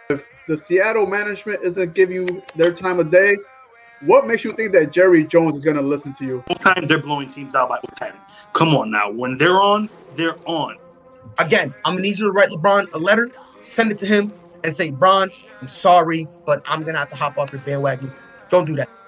if the Seattle management isn't giving you their time of day, what makes you think that Jerry Jones is going to listen to you? Sometimes they're blowing teams out by 10. Come on now. When they're on, they're on. Again, I'm going to need you to write LeBron a letter, send it to him, and say, Bron, I'm sorry, but I'm going to have to hop off your bandwagon. Don't do that.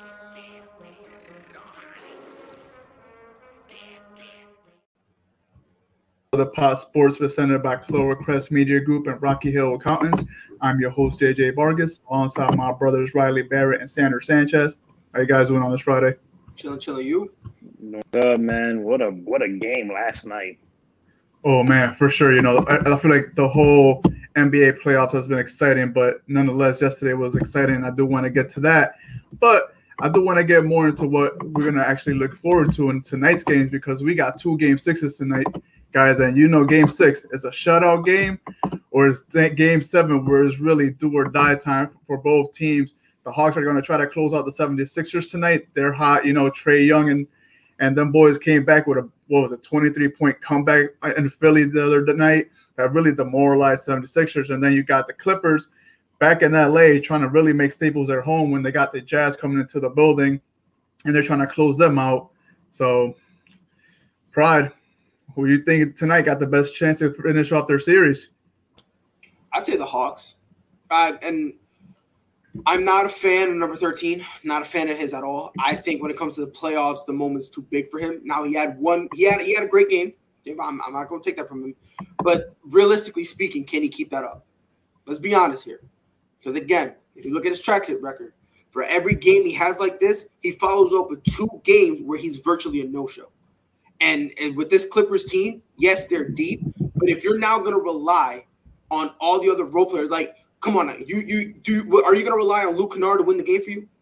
The Pot Sports presented by Clovercrest Media Group and Rocky Hill Accountants. I'm your host, JJ Vargas, alongside my brothers Riley Barrett and Sanders Sanchez. How you guys doing on this Friday? Chilling. You? Good, man. What a game last night. Oh, man, for sure. You know, I feel like the whole NBA playoffs has been exciting, but nonetheless, yesterday was exciting. I do want to get to that. But I do want to get more into what we're going to actually look forward to in tonight's games, because we got 2 Game 6s tonight, guys. And you know, Game 6 is a shutout game, or is Game 7 where it's really do or die time for both teams. The Hawks are going to try to close out the 76ers tonight. They're hot. You know, Trae Young and them boys came back with a 23-point comeback in Philly the other night that really demoralized 76ers. And then you got the Clippers back in LA trying to really make Staples their home when they got the Jazz coming into the building, and they're trying to close them out. So, Pride, who do you think tonight got the best chance to finish off their series? I'd say the Hawks. And I'm not a fan of number 13. Not a fan of his at all. I think when it comes to the playoffs, the moment's too big for him. Now he had a great game. I'm not going to take that from him. But realistically speaking, can he keep that up? Let's be honest here. Because again, if you look at his track record, for every game he has like this, he follows up with 2 games where he's virtually a no-show. And with this Clippers team, yes, they're deep. But if you're now going to rely on all the other role players, like, come on, are you going to rely on Luke Kennard to win the game for you?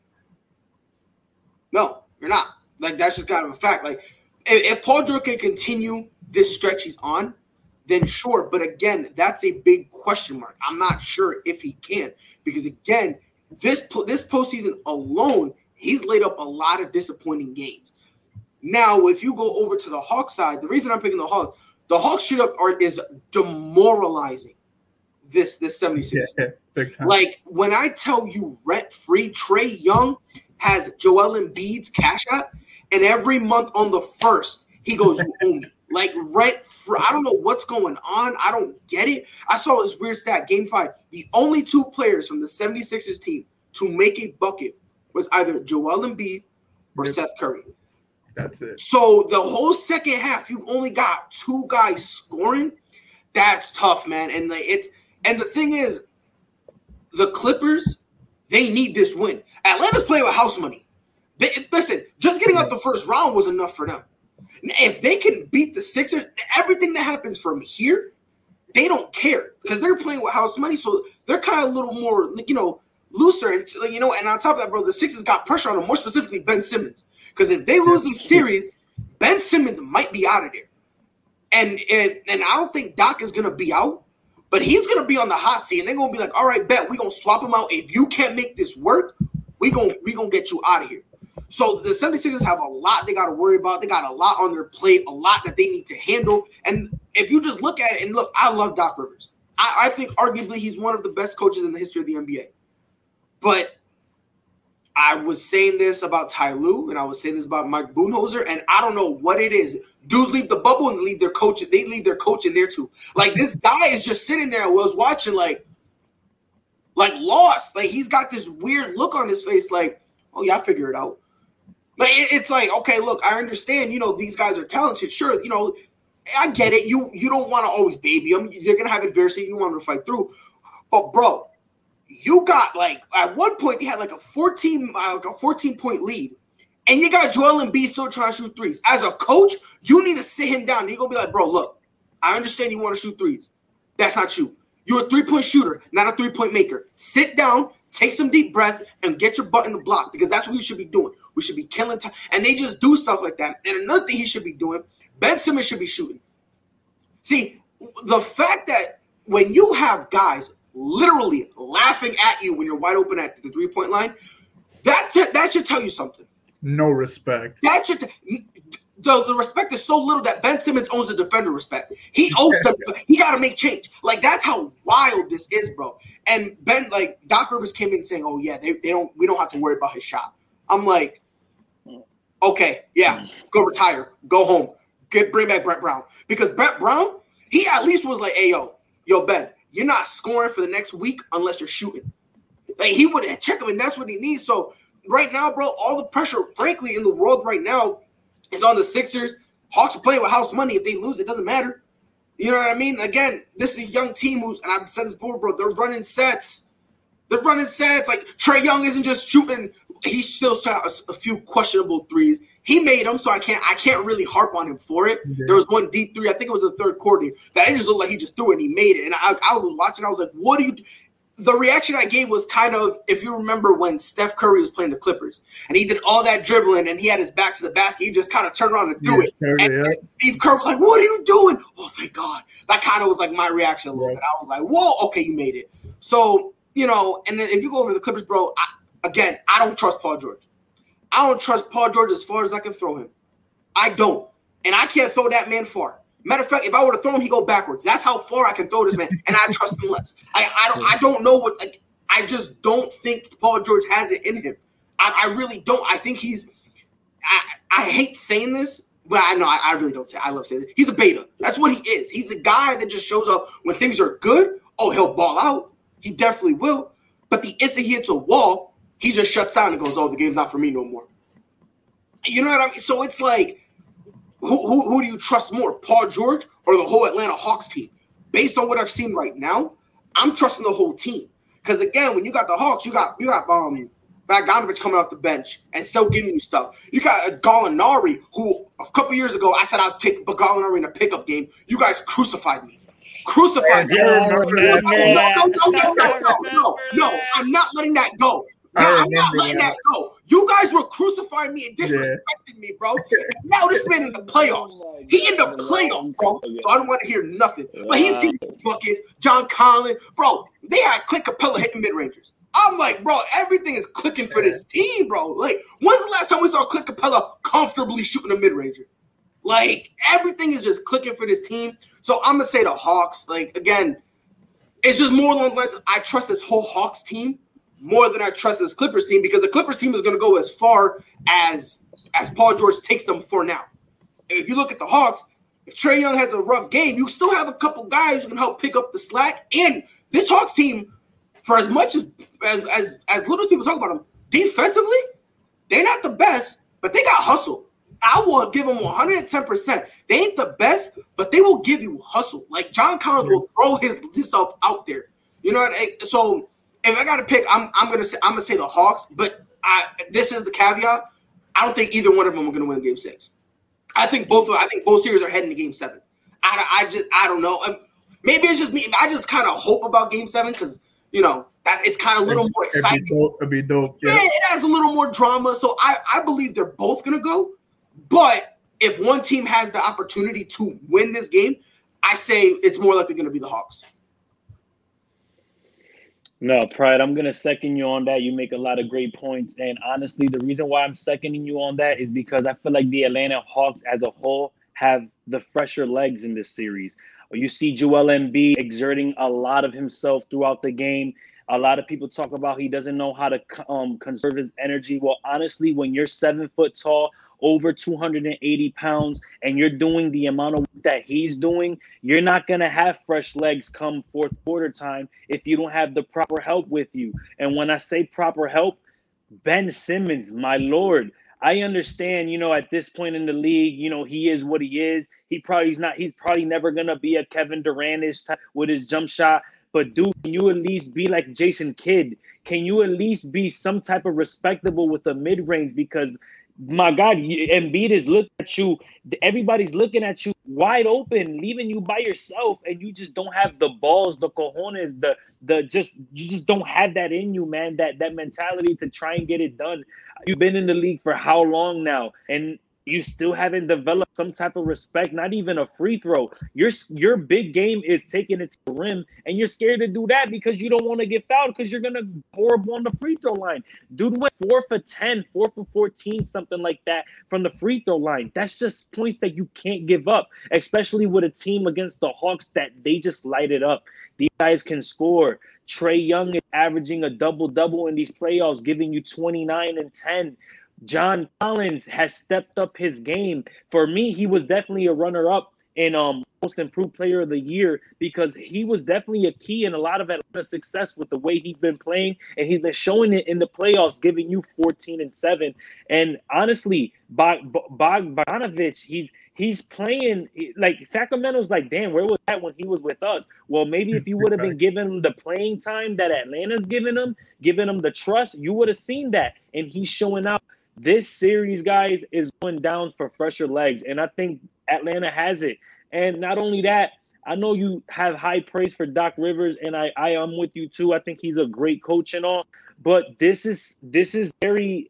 No, you're not. Like, that's just kind of a fact. Like, if Paul George can continue this stretch he's on, then sure. But again, that's a big question mark. I'm not sure if he can, because again, this postseason alone, he's laid up a lot of disappointing games. Now, if you go over to the Hawks side, the reason I'm picking the Hawks straight up is demoralizing this 76ers. Yeah, big time. Like, when I tell you rent-free, Trae Young has Joel Embiid's Cash App, and every month on the 1st, he goes, you owe me. Like, rent-free. I don't know what's going on. I don't get it. I saw this weird stat, Game 5. The only 2 players from the 76ers team to make a bucket was either Joel Embiid or Seth Curry. That's it. So the whole second half, you only got 2 guys scoring. That's tough, man. And the thing is, the Clippers, they need this win. Atlanta's playing with house money. Listen, just getting out the first round was enough for them. If they can beat the Sixers, everything that happens from here, they don't care because they're playing with house money. So they're kind of a little more, looser. And, and on top of that, bro, the Sixers got pressure on them, more specifically Ben Simmons. Because if they lose this series, Ben Simmons might be out of there. And I don't think Doc is going to be out, but he's going to be on the hot seat. And they're going to be like, all right, bet, we're going to swap him out. If you can't make this work, we're going to get you out of here. So the 76ers have a lot they got to worry about. They got a lot on their plate, a lot that they need to handle. And if you just look at it, and look, I love Doc Rivers. I think arguably he's one of the best coaches in the history of the NBA. But I was saying this about Ty Lue, and I was saying this about Mike Budenholzer, and I don't know what it is. Dudes leave the bubble and leave their coach. They leave their coach in there too. Like, this guy is just sitting there. I was watching like lost. Like, he's got this weird look on his face. Like, oh yeah, I figure it out. Like, it's like, okay, look, I understand. These guys are talented. Sure, I get it. You don't want to always baby them. They're gonna have adversity. You want them to fight through. But bro, you got at one point they had a 14-point lead, and you got Joel Embiid still trying to shoot threes. As a coach, you need to sit him down. You're gonna be like, bro, look, I understand you want to shoot threes. That's not you. You're a 3-point shooter, not a 3-point maker. Sit down, take some deep breaths, and get your butt in the block, because that's what we should be doing. We should be killing time. And they just do stuff like that. And another thing he should be doing, Ben Simmons should be shooting. See, the fact that when you have guys literally laughing at you when you're wide open at the 3-point line, that should tell you something. No respect. the respect is so little that Ben Simmons owes the defender respect. He owes them. He got to make change. Like, that's how wild this is, bro. And Ben, like, Doc Rivers came in saying, "Oh yeah, we don't have to worry about his shot." I'm like, okay, yeah, go retire, go home, bring back Brett Brown, because Brett Brown, he at least was like, "Hey, yo, Ben, you're not scoring for the next week unless you're shooting." Like, he would check him, and that's what he needs. So right now, bro, all the pressure, frankly, in the world right now is on the Sixers. Hawks are playing with house money. If they lose, it doesn't matter. You know what I mean? Again, this is a young team and I've said this before, bro, they're running sets. Like, Trae Young isn't just shooting. He still shot a few questionable threes. He made them, so I can't really harp on him for it. Yeah. There was one deep three, I think it was the third quarter, that it just looked like he just threw it and he made it. And I was watching, I was like, what do you – the reaction I gave was kind of, if you remember when Steph Curry was playing the Clippers and he did all that dribbling and he had his back to the basket, he just kind of turned around and threw it. And Steve Kerr was like, what are you doing? Oh, thank God. That kind of was like my reaction a little bit. I was like, whoa, okay, you made it. So, you know, and then if you go over the Clippers, bro, I don't trust Paul George. I don't trust Paul George as far as I can throw him. I don't. And I can't throw that man far. Matter of fact, if I were to throw him, he'd go backwards. That's how far I can throw this man, and I trust him less. I don't know what. Like, I just don't think Paul George has it in him. I really don't. I think he's. I hate saying this, but I really don't say. I love saying this. He's a beta. That's what he is. He's a guy that just shows up when things are good. Oh, he'll ball out. He definitely will. But the instant he hits a wall, he just shuts down and goes, "Oh, the game's not for me no more." You know what I mean? So it's like. Who do you trust more, Paul George or the whole Atlanta Hawks team? Based on what I've seen right now, I'm trusting the whole team. Because again, when you got the Hawks, you got Bogdanovich coming off the bench and still giving you stuff. You got a Gallinari who a couple years ago I said I'd take Gallinari in a pickup game. You guys crucified me. Crucified me. No, I'm not letting that go. No, I'm not letting that go. You guys were crucifying me and disrespecting me, bro. Now this man in the playoffs. He in the playoffs, bro. So I don't want to hear nothing. But he's getting buckets. John Collins. Bro, they had Clint Capella hitting mid-rangers. I'm like, bro, everything is clicking for this team, bro. Like, when's the last time we saw Clint Capella comfortably shooting a mid-ranger? Like, everything is just clicking for this team. So I'm going to say the Hawks. Like, again, it's just more along the lines of I trust this whole Hawks team more than I trust this Clippers team, because the Clippers team is going to go as far as Paul George takes them for now. And if you look at the Hawks, if Trae Young has a rough game, you still have a couple guys who can help pick up the slack. And this Hawks team, for as much as little people talk about them, defensively, they're not the best, but they got hustle. I will give them 110%. They ain't the best, but they will give you hustle. Like, John Collins will throw himself out there. You know what I mean? So if I got to pick, I'm gonna say the Hawks, but this is the caveat. I don't think either one of them are gonna win Game 6. I think both series are heading to Game 7. I don't know. Maybe it's just me. I just kind of hope about Game 7 because that it's kind of a little more exciting. It'd be dope. Yeah, it has a little more drama. So I believe they're both gonna go. But if one team has the opportunity to win this game, I say it's more likely gonna be the Hawks. No, Pride, I'm going to second you on that. You make a lot of great points. And honestly, the reason why I'm seconding you on that is because I feel like the Atlanta Hawks as a whole have the fresher legs in this series. You see Joel Embiid exerting a lot of himself throughout the game. A lot of people talk about he doesn't know how to conserve his energy. Well, honestly, when you're 7 foot tall, over 280 pounds, and you're doing the amount of work that he's doing, you're not going to have fresh legs come fourth quarter time if you don't have the proper help with you. And when I say proper help, Ben Simmons, my Lord, I understand, at this point in the league, he is what he is. He's probably never going to be a Kevin Durant-ish type with his jump shot. But dude, can you at least be like Jason Kidd? Can you at least be some type of respectable with the mid-range? Because my God, Embiid is looking at you. Everybody's looking at you wide open, leaving you by yourself, and you just don't have the balls, the cojones, you just don't have that in you, man. That mentality to try and get it done. You've been in the league for how long now? And You still haven't developed some type of respect, not even a free throw. Your big game is taking it to the rim, and you're scared to do that because you don't want to get fouled because you're going to horrible on the free throw line. Dude went 4 for 10, 4 for 14, something like that from the free throw line. That's just points that you can't give up, especially with a team against the Hawks that they just light it up. These guys can score. Trae Young is averaging a double-double in these playoffs, giving you 29 and 10. John Collins has stepped up his game. For me, he was definitely a runner-up in most improved player of the year because he was definitely a key in a lot of Atlanta's success with the way he's been playing, and he's been showing it in the playoffs, giving you 14 and 7. And honestly, Bogdanović, he's playing like Sacramento's like, damn, where was that when he was with us? Well, maybe if you would have been given him the playing time that Atlanta's giving him the trust, you would have seen that. And he's showing out. This series, guys, is going down for fresher legs, and I think Atlanta has it. And not only that, I know you have high praise for Doc Rivers, and I am with you too. I think he's a great coach and all, but this is very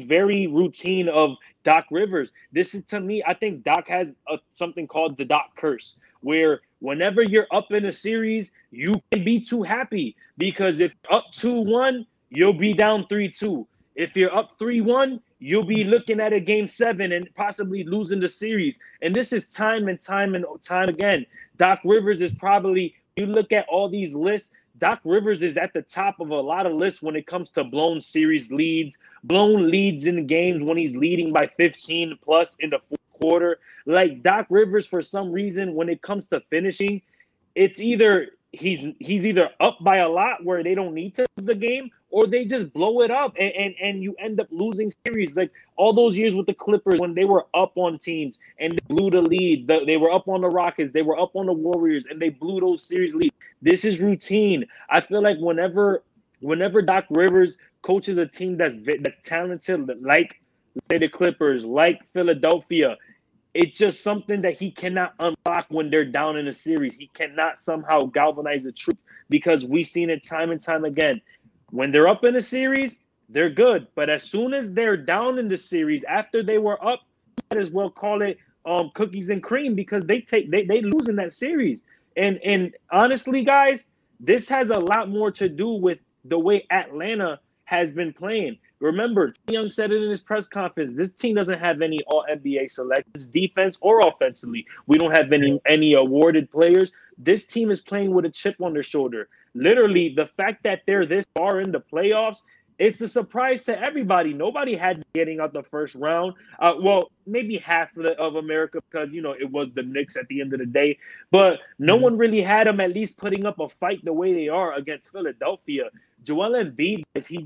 routine of Doc Rivers. This is, to me, I think Doc has something called the Doc curse, where whenever you're up in a series, you can be too happy because if up 2-1, you'll be down 3-2. If you're up 3-1, you'll be looking at a game 7 and possibly losing the series. And this is time and time again. Doc Rivers is probably, you look at all these lists, Doc Rivers is at the top of a lot of lists when it comes to blown series leads, blown leads in games when he's leading by 15 plus in the fourth quarter. Like Doc Rivers, for some reason, when it comes to finishing, it's either he's either up by a lot where they don't need to lose the game, or they just blow it up and you end up losing series. Like all those years with the Clippers when they were up on teams and they blew the lead. They were up on the Rockets. They were up on the Warriors and they blew those series leads. This is routine. I feel like whenever Doc Rivers coaches a team that's talented, like the Clippers, like Philadelphia, it's just something that he cannot unlock when they're down in a series. He cannot somehow galvanize the troop because we've seen it time and time again. When they're up in a series, they're good. But as soon as they're down in the series, after they were up, you might as well call it cookies and cream because they lose in that series. And honestly, guys, this has a lot more to do with the way Atlanta has been playing. Remember, Young said it in his press conference, this team doesn't have any All-NBA selections, defense or offensively. We don't have any awarded players. This team is playing with a chip on their shoulder. Literally, the fact that they're this far in the playoffs, it's a surprise to everybody. Nobody had getting out the first round. Well, maybe half of America because, it was the Knicks at the end of the day. But no one really had them at least putting up a fight the way they are against Philadelphia. Joel Embiid, he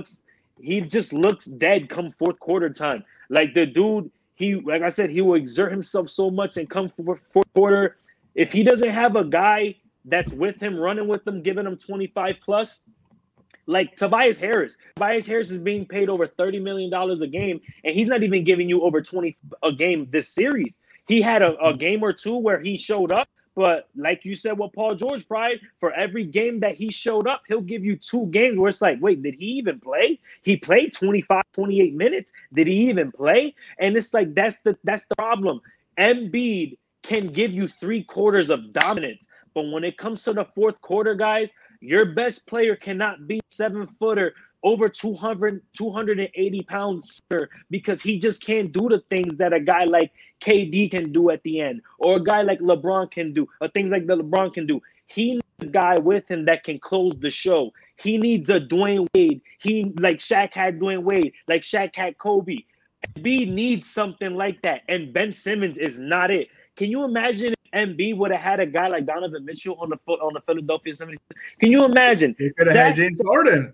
just looks dead come fourth quarter time. Like the dude, like I said, he will exert himself so much and come fourth quarter. If he doesn't have a guy that's with him, running with him, giving him 25 plus, like Tobias Harris. Tobias Harris is being paid over $30 million a game, and he's not even giving you over 20 a game this series. He had a game or two where he showed up, but like you said with Paul George, Pride, for every game that he showed up, he'll give you 2 games where it's like, wait, did he even play? He played 25, 28 minutes. Did he even play? And it's like, that's the problem. Embiid can give you 3 quarters of dominance. But when it comes to the fourth quarter, guys, your best player cannot be 7-footer over 280 pounds because he just can't do the things that a guy like KD can do at the end, or a guy like LeBron can do, or things like that LeBron can do. He needs a guy with him that can close the show. He needs a Dwayne Wade. Like Shaq had Dwayne Wade, like Shaq had Kobe. Embiid needs something like that, and Ben Simmons is not it. Can you imagine if Embiid would have had a guy like Donovan Mitchell on the Philadelphia 76ers? Can you imagine? He could have had James Harden.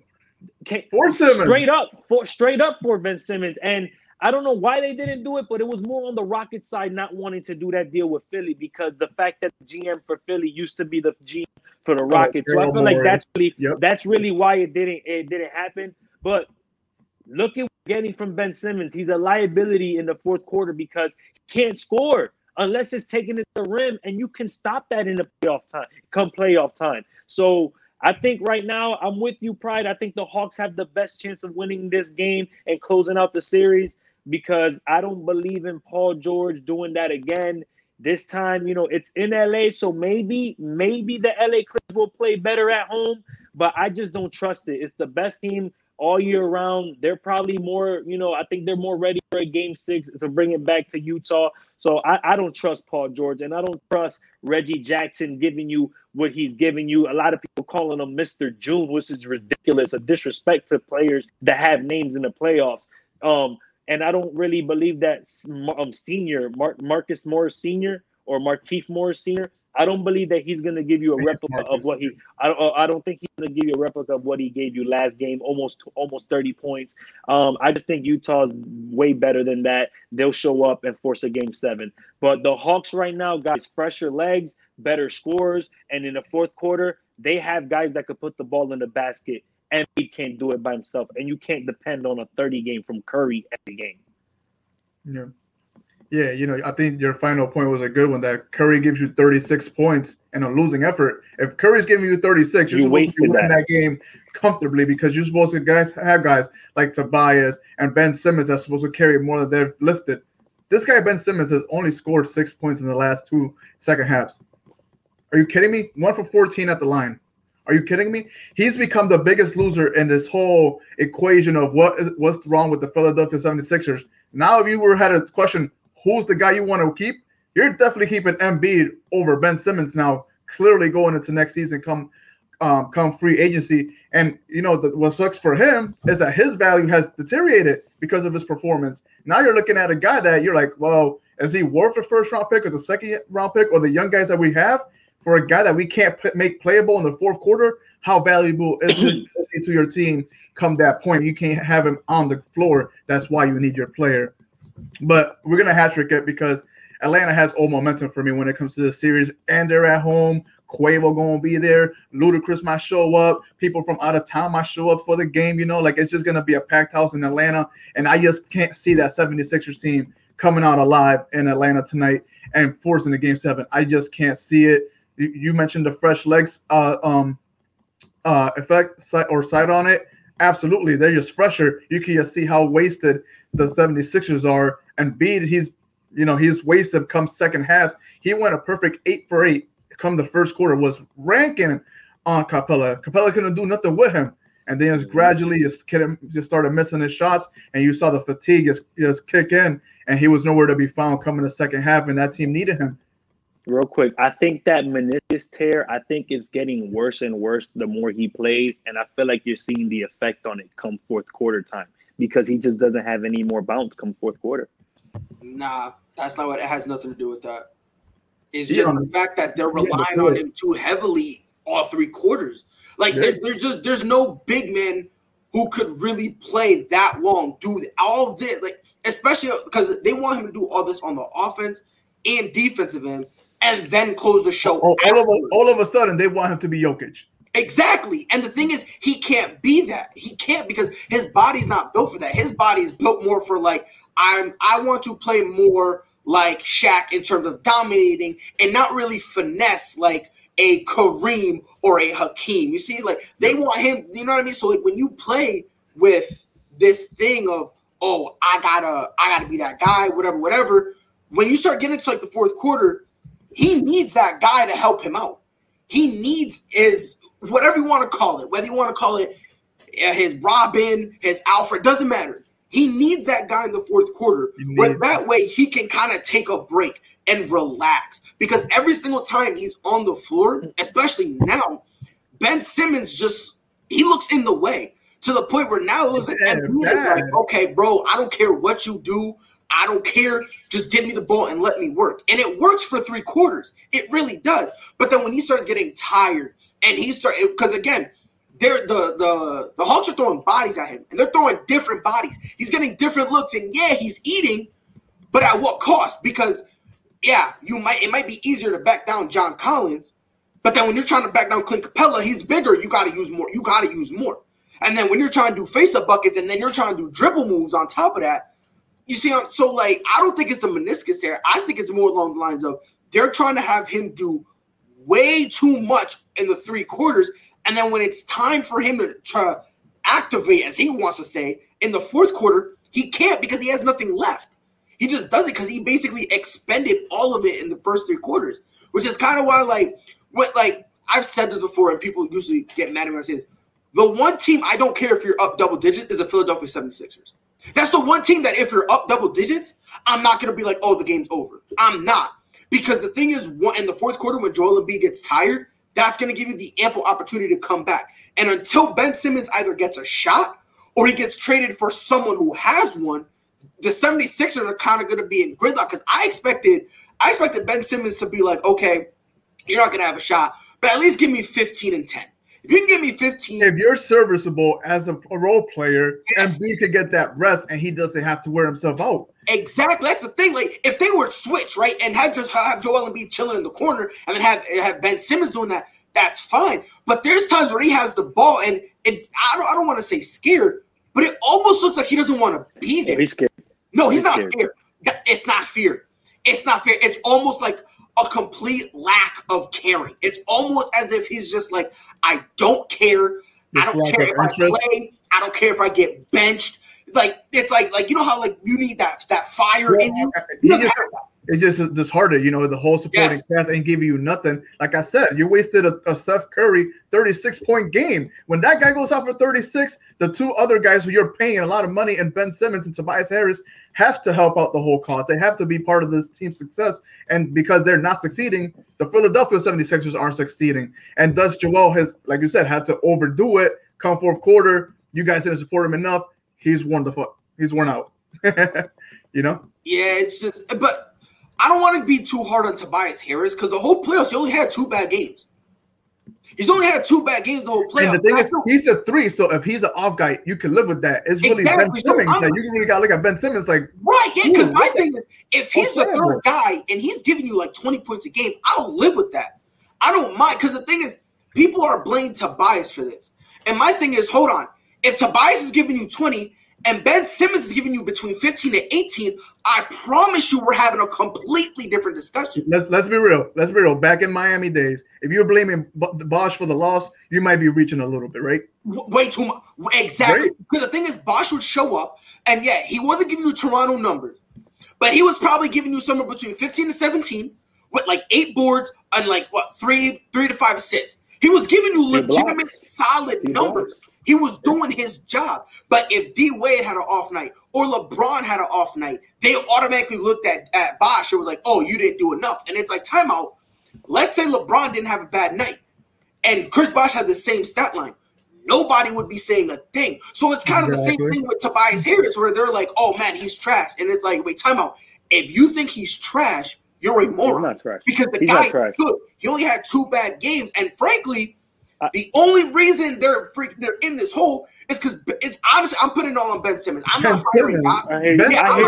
Straight up for Ben Simmons. And I don't know why they didn't do it, but it was more on the Rockets side not wanting to do that deal with Philly because the fact that the GM for Philly used to be the GM for the Rockets. So I feel like that's really why it didn't happen. But look at what we're getting from Ben Simmons. He's a liability in the fourth quarter because he can't score unless it's taking it to the rim, and you can stop that in the playoff time. So I think right now I'm with you, Pride. I think the Hawks have the best chance of winning this game and closing out the series. because I don't believe in Paul George doing that again. This time, it's in LA, so maybe the LA Clippers will play better at home, but I just don't trust it. It's the best team all year round. They're probably more, I think they're more ready for a game 6 to bring it back to Utah. So I don't trust Paul George, and I don't trust Reggie Jackson giving you what he's giving you. A lot of people calling him Mr. June, which is ridiculous, a disrespect to players that have names in the playoffs. And I don't really believe that Marcus Morris Sr. or Markieff Morris Sr., I don't believe that he's going to give you a replica of what he. I don't think he's going to give you a replica of what he gave you last game, almost 30 points. I just think Utah's way better than that. They'll show up and force a game 7. But the Hawks right now, guys, fresher legs, better scores, and in the fourth quarter, they have guys that could put the ball in the basket. And he can't do it by himself, and you can't depend on a 30 game from Curry every game. Yeah, I think your final point was a good one, that Curry gives you 36 points in a losing effort. If Curry's giving you 36, you're supposed to be winning that game comfortably, because you're supposed to have guys like Tobias and Ben Simmons that's supposed to carry more than they've lifted. This guy, Ben Simmons, has only scored 6 points in the last 2 second halves. Are you kidding me? 1 for 14 at the line. Are you kidding me? He's become the biggest loser in this whole equation of what's wrong with the Philadelphia 76ers. Now, if you had a question, who's the guy you want to keep? You're definitely keeping Embiid over Ben Simmons now, clearly going into next season come free agency. And, what sucks for him is that his value has deteriorated because of his performance. Now you're looking at a guy that you're like, well, is he worth the first-round pick or the second-round pick or the young guys that we have? For a guy that we can't make playable in the fourth quarter, how valuable is it to your team come that point? You can't have him on the floor. That's why you need your player. But we're going to hat-trick it because Atlanta has all momentum for me when it comes to this series, and they're at home. Quavo going to be there. Ludacris might show up. People from out of town might show up for the game. It's just going to be a packed house in Atlanta, and I just can't see that 76ers team coming out alive in Atlanta tonight and forcing the game 7. I just can't see it. You mentioned the fresh legs effect or side on it. Absolutely. They're just fresher. You can just see how wasted the 76ers are. And Embiid, he's wasted come second half. He went a perfect 8 for 8 come the first quarter, was ranking on Capella. Capella couldn't do nothing with him. And then gradually just started missing his shots, and you saw the fatigue just kick in, and he was nowhere to be found coming the second half, and that team needed him. Real quick, I think that meniscus tear, is getting worse and worse the more he plays, and I feel like you're seeing the effect on it come fourth quarter time because he just doesn't have any more bounce come fourth quarter. Nah, that's not what it has nothing to do with that. It's just the fact that they're relying on him too heavily all 3 quarters. Like there's no big man who could really play that long, do all this, like especially because they want him to do all this on the offense and defensive end, and then close the show. All of a sudden, they want him to be Jokic. Exactly. And the thing is, he can't be that. He can't because his body's not built for that. His body is built more for I want to play more like Shaq in terms of dominating and not really finesse like a Kareem or a Hakeem. You see, they want him, you know what I mean? So when you play with this thing of, oh, I gotta be that guy, whatever. When you start getting to the fourth quarter, he needs that guy to help him out. He needs his, whatever you want to call it, whether you want to call it his Robin, his Alfred, doesn't matter. He needs that guy in the fourth quarter. But that way he can kind of take a break and relax. Because every single time he's on the floor, especially now, Ben Simmons he looks in the way to the point where now it looks like Embiid is like, okay, bro, I don't care what you do. I don't care. Just give me the ball and let me work. And it works for 3 quarters. It really does. But then when he starts getting tired and because again, the Hawks are throwing bodies at him and they're throwing different bodies. He's getting different looks and he's eating, but at what cost? Because it might be easier to back down John Collins, but then when you're trying to back down Clint Capella, he's bigger. You got to use more. And then when you're trying to do face-up buckets and then you're trying to do dribble moves on top of that, you see, so I don't think it's the meniscus there. I think it's more along the lines of they're trying to have him do way too much in the 3 quarters. And then when it's time for him to activate, as he wants to say, in the fourth quarter, He can't because he has nothing left. He just does it because he basically expended all of it in the first 3 quarters, which is kind of why, I've said this before, and people usually get mad at me when I say this. The one team I don't care if you're up double digits is the Philadelphia 76ers. That's the one team that if you're up double digits, I'm not going to be like, oh, the game's over. I'm not. Because the thing is, in the fourth quarter when Joel Embiid gets tired, that's going to give you the ample opportunity to come back. And until Ben Simmons either gets a shot or he gets traded for someone who has one, the 76ers are kind of going to be in gridlock because I expected Ben Simmons to be like, okay, you're not going to have a shot, but at least give me 15 and 10. If you can give me 15. If you're serviceable as a role player, yes. and B could get that rest and he doesn't have to wear himself out. Exactly. That's the thing. Like, if they were switch, right, and have Joel Embiid chilling in the corner and then have Ben Simmons doing that, that's fine. But there's times where he has the ball and I don't want to say scared, but it almost looks like he doesn't want to be there. He's scared. No, he's not scared. It's not fear. It's not fear. It's almost like a complete lack of caring. It's almost as if he's just like, I don't care. I don't care if I play. I don't care if I get benched. Like, it's like you know how like you need that fire in you. It's just disheartened, the whole supporting cast ain't giving you nothing. Like I said, you wasted a Steph Curry 36-point game. When that guy goes out for 36, the 2 other guys who you're paying a lot of money, and Ben Simmons and Tobias Harris, have to help out the whole cause. They have to be part of this team's success. And because they're not succeeding, the Philadelphia 76ers aren't succeeding. And thus Joel has, like you said, had to overdo it. Come fourth quarter, you guys didn't support him enough. He's worn out. Yeah, it's just, but I don't want to be too hard on Tobias Harris because the whole playoffs, he only had 2 bad games. He's only had 2 bad games the whole playoffs. And the thing is, he's a 3, so if he's an off guy, you can live with that. It's really Ben Simmons. Like, you really got to look at Ben Simmons like... Right, yeah, because my thing is, if he's the third guy and he's giving you like 20 points a game, I'll live with that. I don't mind, because the thing is, people are blaming Tobias for this. And my thing is, hold on. If Tobias is giving you 20 and Ben Simmons is giving you between 15 and 18, I promise you we're having a completely different discussion. Let's be real. Back in Miami days, if you're blaming Bosh for the loss, you might be reaching a little bit, right? Way too much. Exactly. Right? Because the thing is, Bosh would show up, and yeah, he wasn't giving you Toronto numbers, but he was probably giving you somewhere between 15 to 17 with like 8 boards and like, 3 to 5 assists. He was giving you legitimate, solid numbers. He was doing his job. But if D Wade had an off night or LeBron had an off night, they automatically looked at Bosh and was like, oh, you didn't do enough. And it's like, timeout. Let's say LeBron didn't have a bad night and Chris Bosh had the same stat line. Nobody would be saying a thing. So it's kind of the same thing with Tobias Harris where they're like, oh, man, he's trash. And it's like, wait, timeout. If you think he's trash, you're a moron. He's not trash. Because the guy is good. He only had 2 bad games. And frankly, the only reason they're in this hole is because it's honestly, I'm putting it all on Ben Simmons. I'm not firing Doc. I hear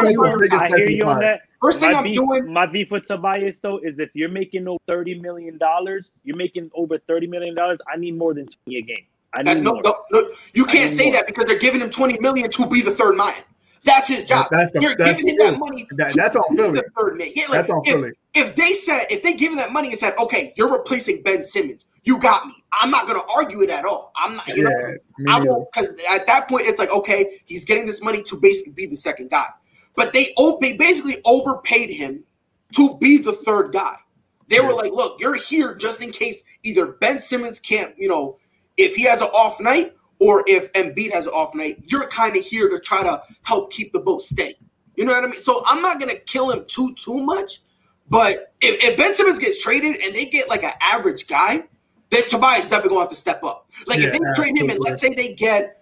you on that. First thing I'm doing. My beef with Tobias, though, is if you're making over $30 million, you're making over $30 million, I need more than 20 a game. I need more. No, you can't say that because they're giving him $20 million to be the third man. That's his job. You're giving him that money. That's on Philly. The third man. Yeah, like, that's on Philly. If they give him that money and said, okay, you're replacing Ben Simmons, you got me. I'm not going to argue it at all. I'm not, I won't, because at that point it's like, okay, he's getting this money to basically be the second guy. But they basically overpaid him to be the third guy. They were like, look, you're here just in case either Ben Simmons can't, if he has an off night or if Embiid has an off night, you're kind of here to try to help keep the boat steady. You know what I mean? So I'm not going to kill him too much. But if Ben Simmons gets traded and they get like an average guy, then Tobias definitely going to have to step up. Like if they trade him and let's say they get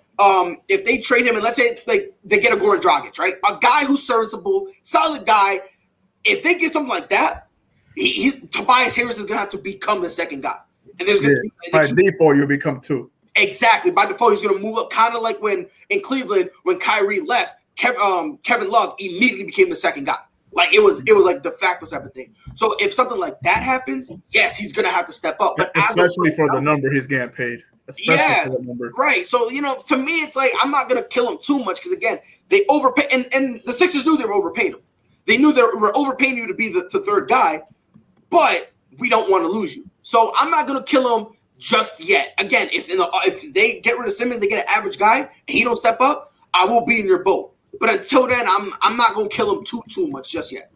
let's say like they get a Goran Dragic, right? A guy who's serviceable, solid guy. If they get something like that, Tobias Harris is going to have to become the second guy. And there's going to be by default you'll become 2. Exactly. By default he's going to move up, kind of like when in Cleveland when Kyrie left, Kevin Love immediately became the second guy. Like it was like de facto type of thing. So if something like that happens, yes, he's gonna have to step up. But especially for the number he's getting paid. Right. So to me, it's like I'm not gonna kill him too much because again, they overpay, and the Sixers knew they were overpaying him. They knew they were overpaying you to be the third guy, but we don't want to lose you. So I'm not gonna kill him just yet. Again, if they get rid of Simmons, they get an average guy, and he don't step up, I will be in your boat. But until then, I'm not gonna kill him too much just yet.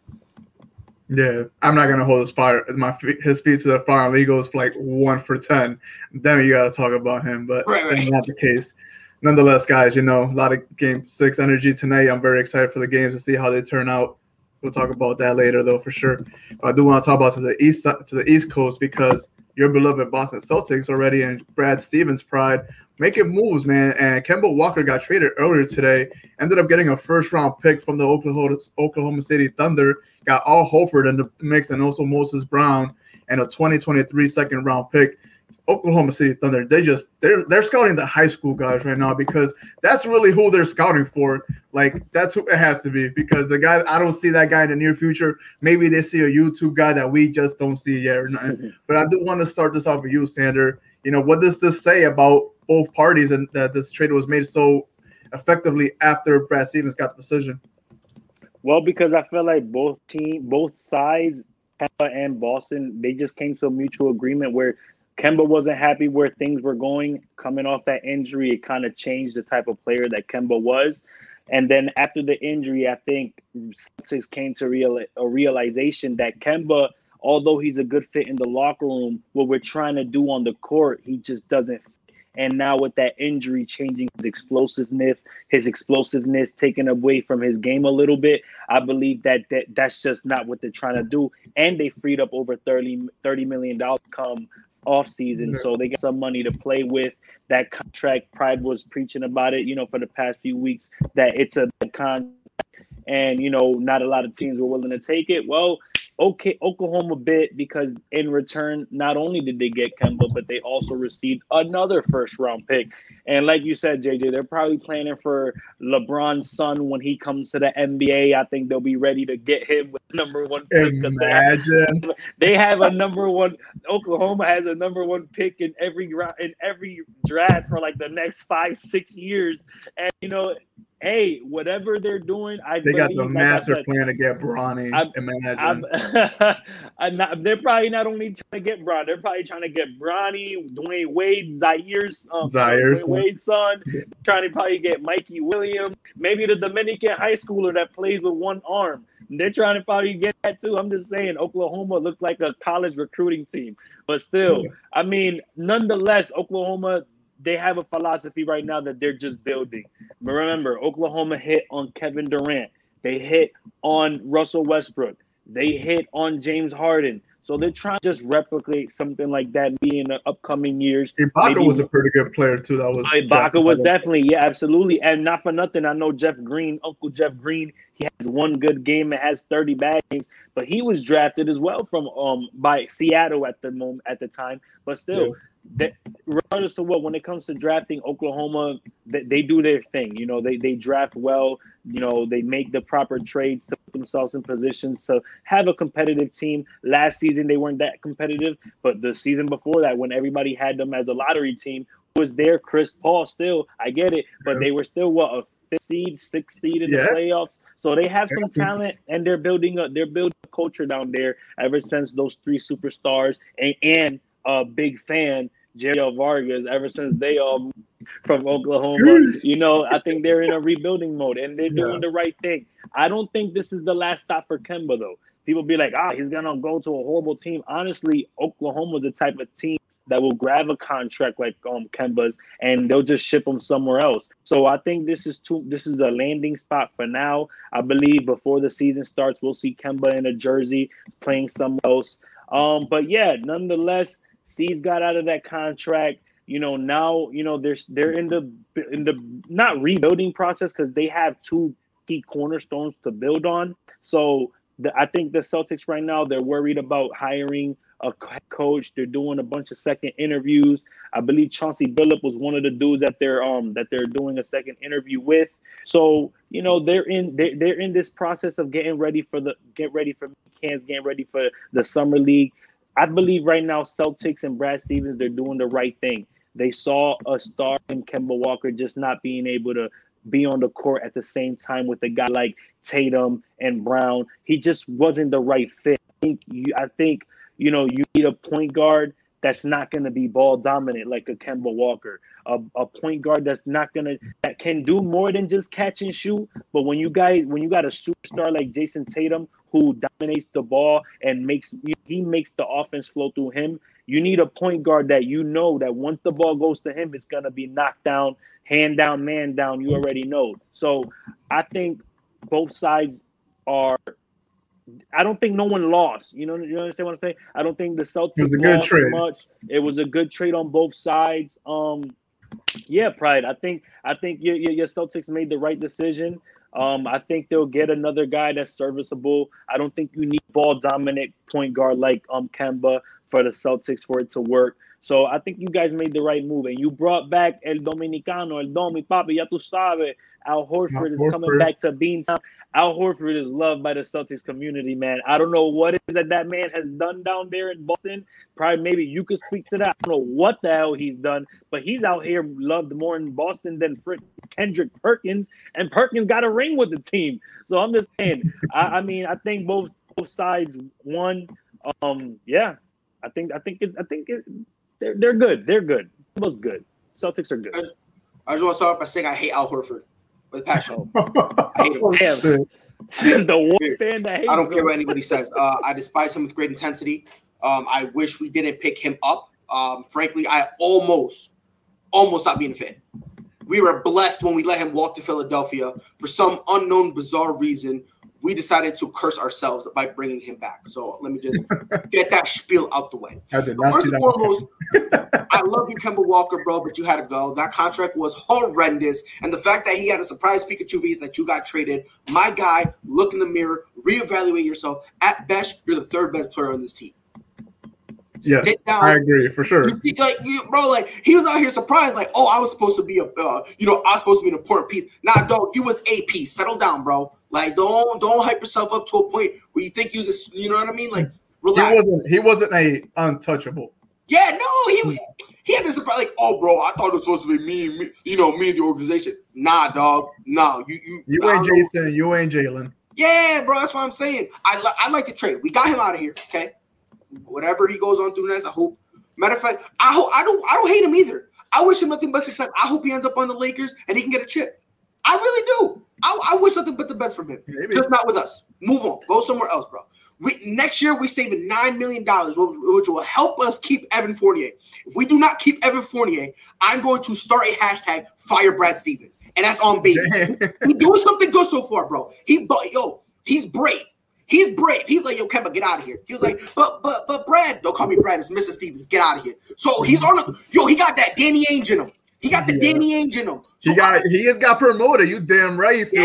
Yeah, I'm not gonna hold his feet to the fire. And he goes for like 1 for 10. Then you gotta talk about him, but that's not the case. Nonetheless, guys, a lot of Game 6 energy tonight. I'm very excited for the games to see how they turn out. We'll talk about that later, though, for sure. But I do want to talk about to the East Coast because your beloved Boston Celtics already in Brad Stevens' pride making moves, man. And Kemba Walker got traded earlier today. Ended up getting a first-round pick from the Oklahoma City Thunder. Got Al Horford in the mix and also Moses Brown and a 2023 second-round pick. Oklahoma City Thunder, they're scouting the high school guys right now because that's really who they're scouting for. Like, that's who it has to be because the guy, I don't see that guy in the near future. Maybe they see a YouTube guy that we just don't see yet or nothing. But I do want to start this off with you, Sander. What does this say about both parties and that this trade was made so effectively after Brad Stevens got the decision? Well, because I feel like both sides, Kemba and Boston, they just came to a mutual agreement where Kemba wasn't happy where things were going. Coming off that injury, it kind of changed the type of player that Kemba was. And then after the injury, I think Celtics came to a realization that Kemba, although he's a good fit in the locker room, what we're trying to do on the court, he just doesn't. And now with that injury changing his explosiveness taken away from his game a little bit, I believe that's just not what they're trying to do. And they freed up over $30 million come off season, so they got some money to play with. That contract, Pride was preaching about it, for the past few weeks, that it's a contract, and not a lot of teams were willing to take it. Well, okay, Oklahoma bit because in return, not only did they get Kemba, but they also received another first-round pick. And like you said, JJ, they're probably planning for LeBron's son when he comes to the NBA. I think they'll be ready to get him with number one pick. Imagine. They have a number one. Oklahoma has a number one pick in every draft for like the next 5-6 years. And hey, whatever they're doing, they got the master plan to get Bronny. Imagine. They're probably not only trying to get Bron, they're probably trying to get Bronny, Dwayne Wade, Zaire's Wade's son. Trying to probably get Mikey Williams, maybe the Dominican high schooler that plays with one arm. They're trying to probably get that too. I'm just saying, Oklahoma looks like a college recruiting team, but still, I mean, nonetheless, Oklahoma. They have a philosophy right now that they're just building. But remember, Oklahoma hit on Kevin Durant. They hit on Russell Westbrook. They hit on James Harden. So they're trying to just replicate something like that in the upcoming years. Ibaka was a pretty good player too. Ibaka was definitely, yeah, absolutely. And not for nothing, I know Uncle Jeff Green, he has one good game and has 30 bad games, but he was drafted as well from by Seattle at the time. But still, regardless of what, when it comes to drafting, Oklahoma, they do their thing. They draft well. They make the proper trades to put themselves in positions to have a competitive team. Last season, they weren't that competitive, but the season before that, when everybody had them as a lottery team, was there. Chris Paul still, I get it, but they were still a 5th seed, 6th seed in the playoffs. So they have some talent, and they're building a culture down there ever since those 3 superstars and a big fan, J.L. Vargas, ever since they all from Oklahoma. I think they're in a rebuilding mode, and they're doing the right thing. I don't think this is the last stop for Kemba, though. People be like, he's going to go to a horrible team. Honestly, Oklahoma's the type of team that will grab a contract like Kemba's, and they'll just ship him somewhere else. So I think this is a landing spot for now. I believe before the season starts, we'll see Kemba in a jersey playing somewhere else. But yeah, nonetheless, C's got out of that contract. Now they're in the not rebuilding process because they have 2 key cornerstones to build on. So I think the Celtics right now, they're worried about hiring a coach. They're doing a bunch of second interviews. I believe Chauncey Billups was one of the dudes that they're doing a second interview with. So they're in this process of getting ready for the summer league. I believe right now Celtics and Brad Stevens, they're doing the right thing. They saw a star in Kemba Walker just not being able to be on the court at the same time with a guy like Tatum and Brown. He just wasn't the right fit. I think you need a point guard that's not going to be ball dominant like a Kemba Walker, a point guard that can do more than just catch and shoot. But when you got a superstar like Jason Tatum who dominates the ball and makes the offense flow through him, you need a point guard that that once the ball goes to him, it's going to be knocked down, hand down, man down. You already know. So I think both sides are. I don't think no one lost. You understand what I'm saying? I don't think the Celtics lost much. It was a good trade on both sides. Yeah, Pride. I think your Celtics made the right decision. I think they'll get another guy that's serviceable. I don't think you need ball dominant point guard like Kemba for the Celtics for it to work. So I think you guys made the right move, and you brought back El Dominicano, El Domi Papi, ya tu sabes. Al Horford is coming back to Beantown. Al Horford is loved by the Celtics community, man. I don't know what it is that man has done down there in Boston. Probably maybe you could speak to that. I don't know what the hell he's done, but he's out here loved more in Boston than Kendrick Perkins, and Perkins got a ring with the team. So I'm just saying, I mean, I think both sides won. Yeah, I think they're good. They're good. Most good. Celtics are good. I just want to start by saying I hate Al Horford with passion. I hate him. Damn. The one fan that hates I don't care what anybody says. I despise him with great intensity. I wish we didn't pick him up. Frankly, I almost stopped being a fan. We were blessed when we let him walk to Philadelphia. For some unknown, bizarre reason, we decided to curse ourselves by bringing him back. So let me just get that spiel out the way. First and foremost, I love you, Kemba Walker, bro, but you had to go. That contract was horrendous. And the fact that he had a surprise Pikachu V's that you got traded, my guy, look in the mirror, reevaluate yourself. At best, you're the third best player on this team. Yes, sit down. I agree for sure. He was out here surprised, like, oh, I was supposed to be I was supposed to be an important piece. Nah, dog, you was a piece. Settle down, bro. Like, don't hype yourself up to a point where you think you just, you know what I mean? Like, relax. He wasn't a untouchable. Yeah, no, he had this surprise, like, oh, bro, I thought it was supposed to be me and the organization. Nah, dog, no, you ain't Jason, you ain't Jalen. Yeah, bro, that's what I'm saying. I like the trade. We got him out of here, okay? Whatever he goes on through next, I hope. Matter of fact, I don't hate him either. I wish him nothing but success. I hope he ends up on the Lakers and he can get a chip. I really do. I wish nothing but the best from him. Maybe. Just not with us. Move on. Go somewhere else, bro. Next year, we're saving $9 million, which will help us keep Evan Fournier. If we do not keep Evan Fournier, I'm going to start a hashtag Fire Brad Stevens. And that's on baby. He's doing something good so far, bro. He's brave. He's brave. He's like, yo, Kemba, get out of here. He was like, but Brad, don't call me Brad. It's Mr. Stevens. Get out of here. So he's on he got that Danny Ainge in him. He got the Danny Ainge in him. So he has got promoted. You damn right. You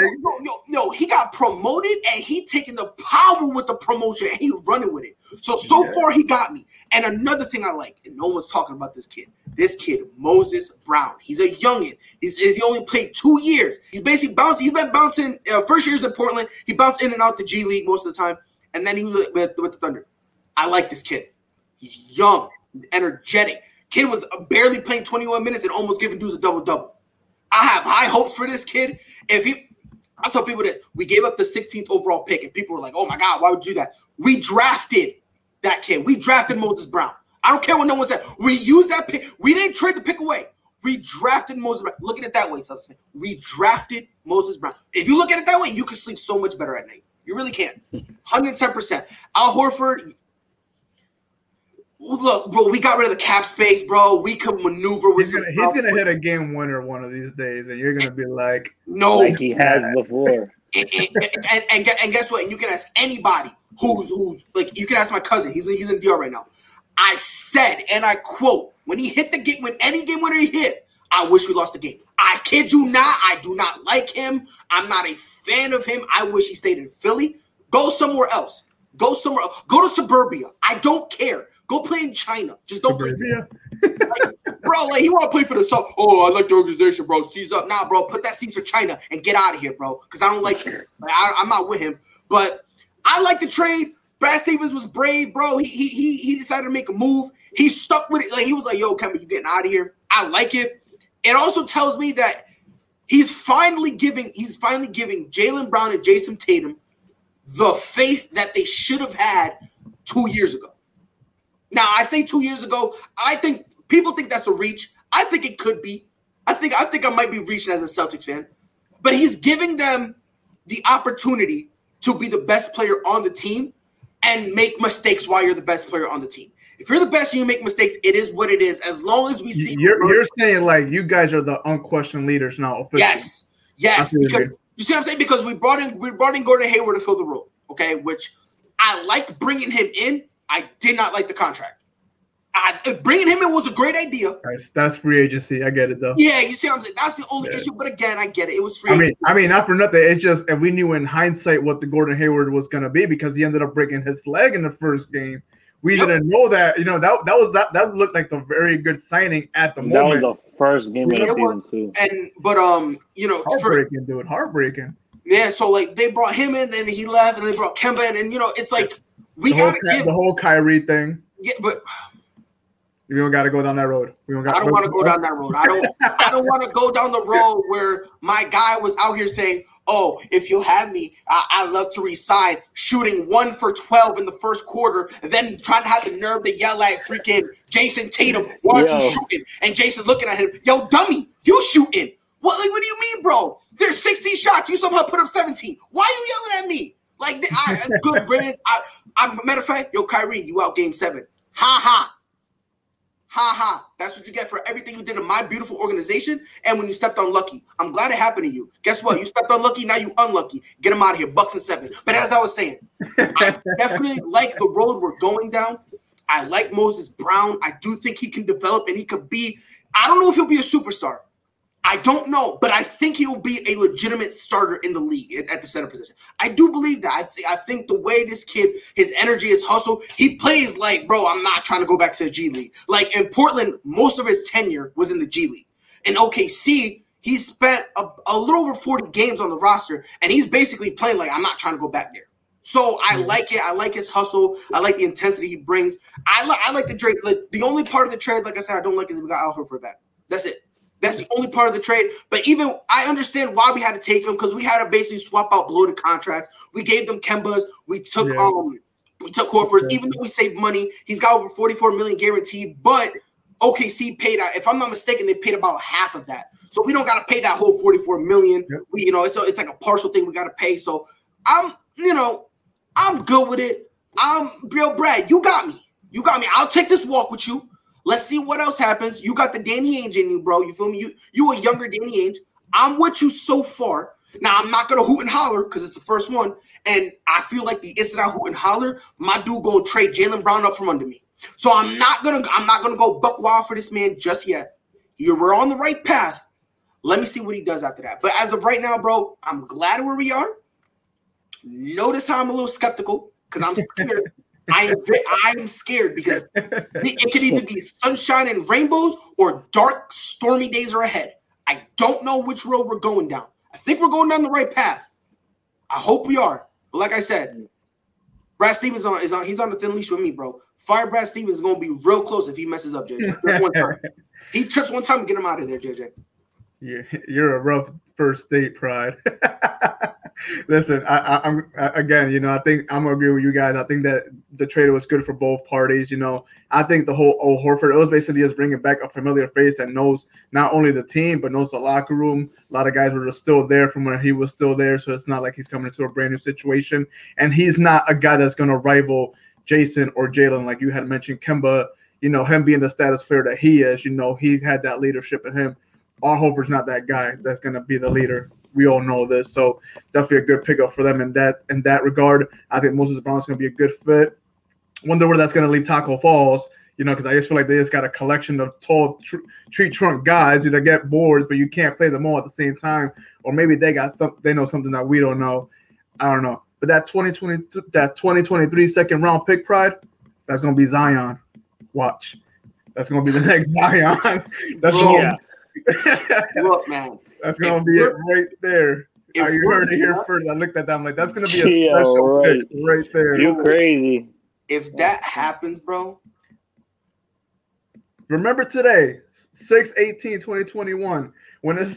feel he got promoted and he taking the power with the promotion and he running with it. So far he got me. And another thing I like, and no one's talking about this kid. This kid, Moses Brown. He's a youngin. He only played 2 years. He's basically bouncing. He's been bouncing. First years in Portland, he bounced in and out the G League most of the time, and then he was with the Thunder. I like this kid. He's young. He's energetic. Kid was barely playing 21 minutes and almost giving dudes a double-double. I have high hopes for this kid. I tell people this. We gave up the 16th overall pick, and people were like, oh, my God, why would you do that? We drafted that kid. We drafted Moses Brown. I don't care what no one said. We used that pick. We didn't trade the pick away. We drafted Moses Brown. Look at it that way, Substance. We drafted Moses Brown. If you look at it that way, you can sleep so much better at night. You really can. 110%. Al Horford, look, bro, we got rid of the cap space, bro. We can maneuver with He's gonna hit a game winner one of these days, and you're gonna be like, no, like he has before. And guess what? And you can ask anybody who's like, you can ask my cousin. He's in DR right now. I said, and I quote, when any game winner he hit, I wish we lost the game. I kid you not. I do not like him. I'm not a fan of him. I wish he stayed in Philly. Go somewhere else. Go to suburbia. I don't care. Go play in China. Just don't play. Bro, he want to play for the South. Oh, I like the organization, bro. Seize up. Nah, bro, put that C's for China and get out of here, bro. Because I don't like him. I'm not with him. But I like the trade. Brad Stevens was brave, bro. He decided to make a move. He stuck with it. Like, he was like, yo, Kemba, you getting out of here. I like it. It also tells me that he's finally giving Jaylen Brown and Jason Tatum the faith that they should have had 2 years ago. Now, I say 2 years ago, I think people think that's a reach. I think it could be. I think I might be reaching as a Celtics fan. But he's giving them the opportunity to be the best player on the team and make mistakes while you're the best player on the team. If you're the best and you make mistakes, it is what it is. As long as we see you're saying like you guys are the unquestioned leaders now. Officially. Yes. Because you see what I'm saying? Because we brought in Gordon Hayward to fill the role. Okay, which I liked bringing him in. I did not like the contract. Bringing him in was a great idea. That's free agency. I get it though. Yeah, you see what I'm saying? That's the only issue. But again, I get it. It was free agency. I mean, not for nothing. It's just, and we knew in hindsight what the Gordon Hayward was going to be because he ended up breaking his leg in the first game. We didn't know that. You know, that looked like the very good signing at the moment. That was the first game of the season too. But you know, heartbreaking, dude. Heartbreaking. Yeah, so like they brought him in, then he left, and they brought Kemba in, and you know, it's like we gotta give the whole Kyrie thing. Yeah, but we don't got to go down that road. I don't want to go down that road. I don't want to go down the road where my guy was out here saying, "Oh, if you have me, I love to resign." Shooting 1 for 12 in the first quarter, and then trying to have the nerve to yell at freaking Jason Tatum, "Why aren't you shooting?" And Jason looking at him, "Yo, dummy, you shooting? What do you mean, bro? There's 16 shots. You somehow put up 17. Why are you yelling at me? Like, good riddance. Matter of fact, yo, Kyrie, you out game 7. Ha ha. Ha ha. That's what you get for everything you did in my beautiful organization and when you stepped on Lucky. I'm glad it happened to you. Guess what? You stepped on Lucky, now you unlucky. Get him out of here, Bucks and 7. But as I was saying, I definitely like the road we're going down. I like Moses Brown. I do think he can develop and he could be – I don't know if he'll be a superstar. I don't know, but I think he will be a legitimate starter in the league at the center position. I do believe that. I think the way this kid, his energy, his hustle, he plays like, bro, I'm not trying to go back to the G League. Like in Portland, most of his tenure was in the G League. In OKC, he spent a little over 40 games on the roster, and he's basically playing like, I'm not trying to go back there. So I like it. I like his hustle. I like the intensity he brings. I like the trade. Like, the only part of the trade, like I said, I don't like is we got Al Horford back. That's it. That's the only part of the trade. But even I understand why we had to take him because we had to basically swap out bloated contracts. We gave them Kemba's. We took Horford's. Even though we saved money, he's got over $44 million guaranteed. But OKC paid out. If I'm not mistaken, they paid about half of that. So we don't got to pay that whole $44 million. Yep. It's like a partial thing we got to pay. So I'm good with it. Brad, you got me. I'll take this walk with you. Let's see what else happens. You got the Danny Ainge in you, bro. You feel me? You a younger Danny Ainge. I'm with you so far. Now, I'm not going to hoot and holler because it's the first one. And I feel like the instant I hoot and holler, my dude going to trade Jaylen Brown up from under me. So I'm not gonna go buck wild for this man just yet. We're on the right path. Let me see what he does after that. But as of right now, bro, I'm glad where we are. Notice how I'm a little skeptical because I'm scared. I'm scared because it could either be sunshine and rainbows or dark, stormy days are ahead. I don't know which road we're going down. I think we're going down the right path. I hope we are. But like I said, Brad Stevens he's on the thin leash with me, bro. Fire Brad Stevens is going to be real close if he messes up, JJ. One time. He trips one time and get him out of there, JJ. Yeah, you're a rough first date, Pride. Listen, I'm again, I think I'm gonna agree with you guys. I think that the trade was good for both parties. I think the whole Horford, it was basically just bringing back a familiar face that knows not only the team but knows the locker room. A lot of guys were still there from when he was still there, so it's not like he's coming into a brand new situation. And he's not a guy that's gonna rival Jason or Jaylen, like you had mentioned. Kemba, him being the status player that he is, he had that leadership in him. Al Horford's not that guy that's gonna be the leader. We all know this, so definitely a good pickup for them in that regard. I think Moses Brown's going to be a good fit. Wonder where that's going to leave Taco Falls, because I just feel like they just got a collection of tall tree trunk guys that get boards, but you can't play them all at the same time. Or maybe they know something that we don't know. I don't know. But that 2023 second round pick, Pride, that's going to be Zion. Watch, that's going to be the next Zion. That's Look, man. That's going to be it right there. You heard it here first. I looked at that. I'm like, that's going to be a special pick right there. You crazy. If that happens, bro. Remember today, 6/18/2021, when the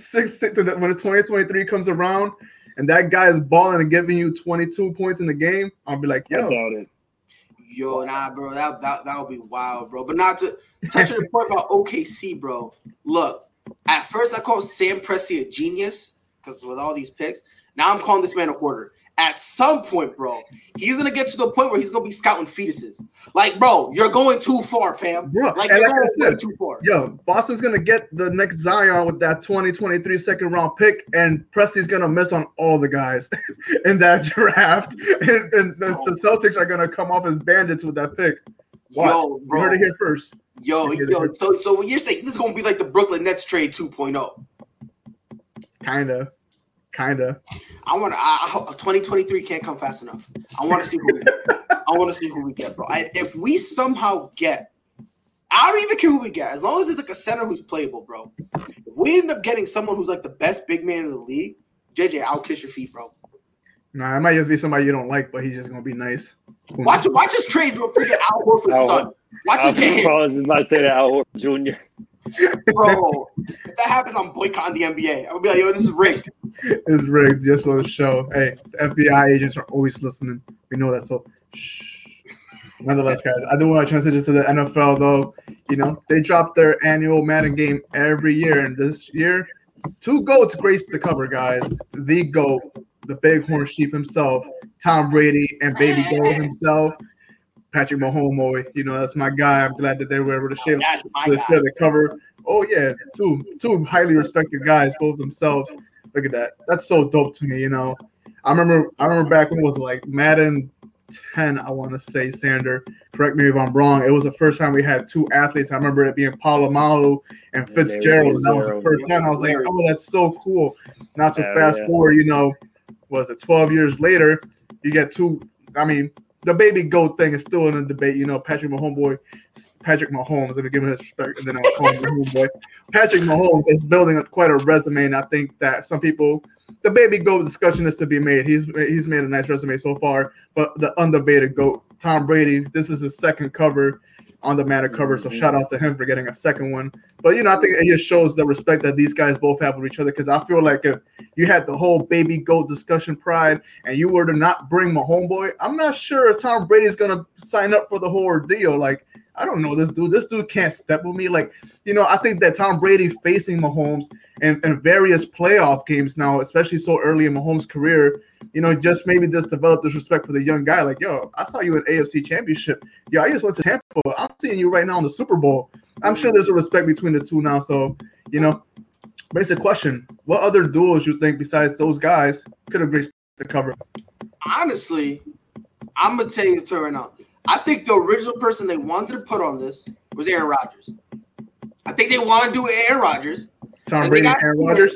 2023 comes around and that guy is balling and giving you 22 points in the game, I'll be like, yo. I doubt it. Yo, nah, bro, that would be wild, bro. But not to touch on the point about OKC, bro. Look, at first I called Sam Presti a genius because with all these picks. Now I'm calling this man a hoarder. At some point, bro, he's gonna get to the point where he's gonna be scouting fetuses. Like, bro, you're going too far, fam. Bro, like, and you're like going I way said, too far. Yo, Boston's gonna get the next Zion with that 2023 second round pick, and Presti's gonna miss on all the guys in that draft, and the Celtics are gonna come off as bandits with that pick. Watch. Yo, bro, you heard it here first. Yo. So when you're saying this is gonna be like the Brooklyn Nets trade 2.0. Kinda. I want to. 2023 can't come fast enough. I want to see who we get. I want to see who we get, bro. If we somehow get, I don't even care who we get, as long as it's like a center who's playable, bro. If we end up getting someone who's like the best big man in the league, JJ, I'll kiss your feet, bro. Nah, it might just be somebody you don't like, but he's just gonna be nice. Watch us trade freaking Al Horford's son. Watch us get him. I was about to say that Al Horford Jr. Bro, if that happens, I'm boycotting the NBA. I'm gonna be like, yo, this is rigged. It's rigged just for the show. Hey, the FBI agents are always listening. We know that. So, shh. Nonetheless, guys, I do want to transition to the NFL, though. You know, they drop their annual Madden game every year, and this year, 2 GOATs graced the cover, guys. The GOAT, the Bighorn Sheep himself, Tom Brady, and Baby GOAT himself, Patrick Mahomes. You know, that's my guy. I'm glad that they were able to share the cover. Oh, yeah, two highly respected guys, both themselves. Look at that. That's so dope to me, you know. I remember back when it was like Madden 10, I want to say, Sander. Correct me if I'm wrong. It was the first time we had 2 athletes. I remember it being Polamalu and Fitzgerald. And that was the first time. I was like, oh, that's so cool. Not to fast forward, you know, was it 12 years later, you get 2. I mean, the baby GOAT thing is still in the debate. You know, Patrick Mahomes, let me give him his respect, and then I'll call him the homeboy. Patrick Mahomes is building quite a resume, and I think that some people, the baby GOAT discussion is to be made. He's made a nice resume so far, but the undebated GOAT, Tom Brady, this is his second cover on the Madden cover, so shout out to him for getting a second one. But, you know, I think it just shows the respect that these guys both have with each other, because I feel like if you had the whole baby GOAT discussion pride and you were to not bring my homeboy, I'm not sure if Tom Brady's going to sign up for the whole ordeal. Like, I don't know this dude. This dude can't step with me. Like, you know, I think that Tom Brady facing Mahomes in various playoff games now, especially so early in Mahomes' career, you know, just maybe just develop this respect for the young guy. Like, yo, I saw you in AFC Championship. Yo, I just went to Tampa. I'm seeing you right now in the Super Bowl. I'm sure there's a respect between the two now. So, you know, basic question: what other duos you think besides those guys could have graced the cover? Honestly, I'm gonna tell you right now. I think the original person they wanted to put on this was Aaron Rodgers. I think they want to do Aaron Rodgers. Tom Brady, Aaron Rodgers.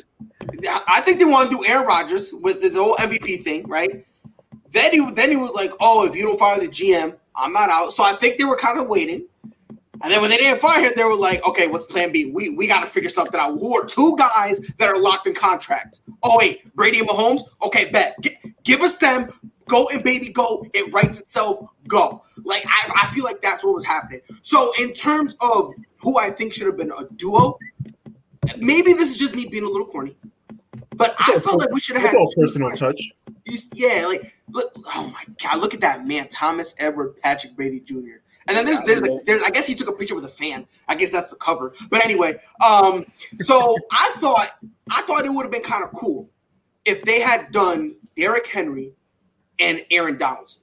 I think they want to do Aaron Rodgers with the whole MVP thing, right? Then he was like, "Oh, if you don't fire the GM, I'm not out." So I think they were kind of waiting. And then when they didn't fire him, they were like, "Okay, what's Plan B? We got to figure something out." Who are 2 guys that are locked in contract? Oh wait, Brady and Mahomes. Okay, bet. Give us them. Go and baby go. It writes itself. Go. Like I feel like that's what was happening. So in terms of who I think should have been a duo, maybe this is just me being a little corny, but I felt like we should have had personal touch. Yeah, like look. Oh my God, look at that man, Thomas Edward Patrick Brady Jr. And then there's I guess he took a picture with a fan. I guess that's the cover. But anyway, so I thought it would have been kind of cool if they had done Derrick Henry and Aaron Donaldson.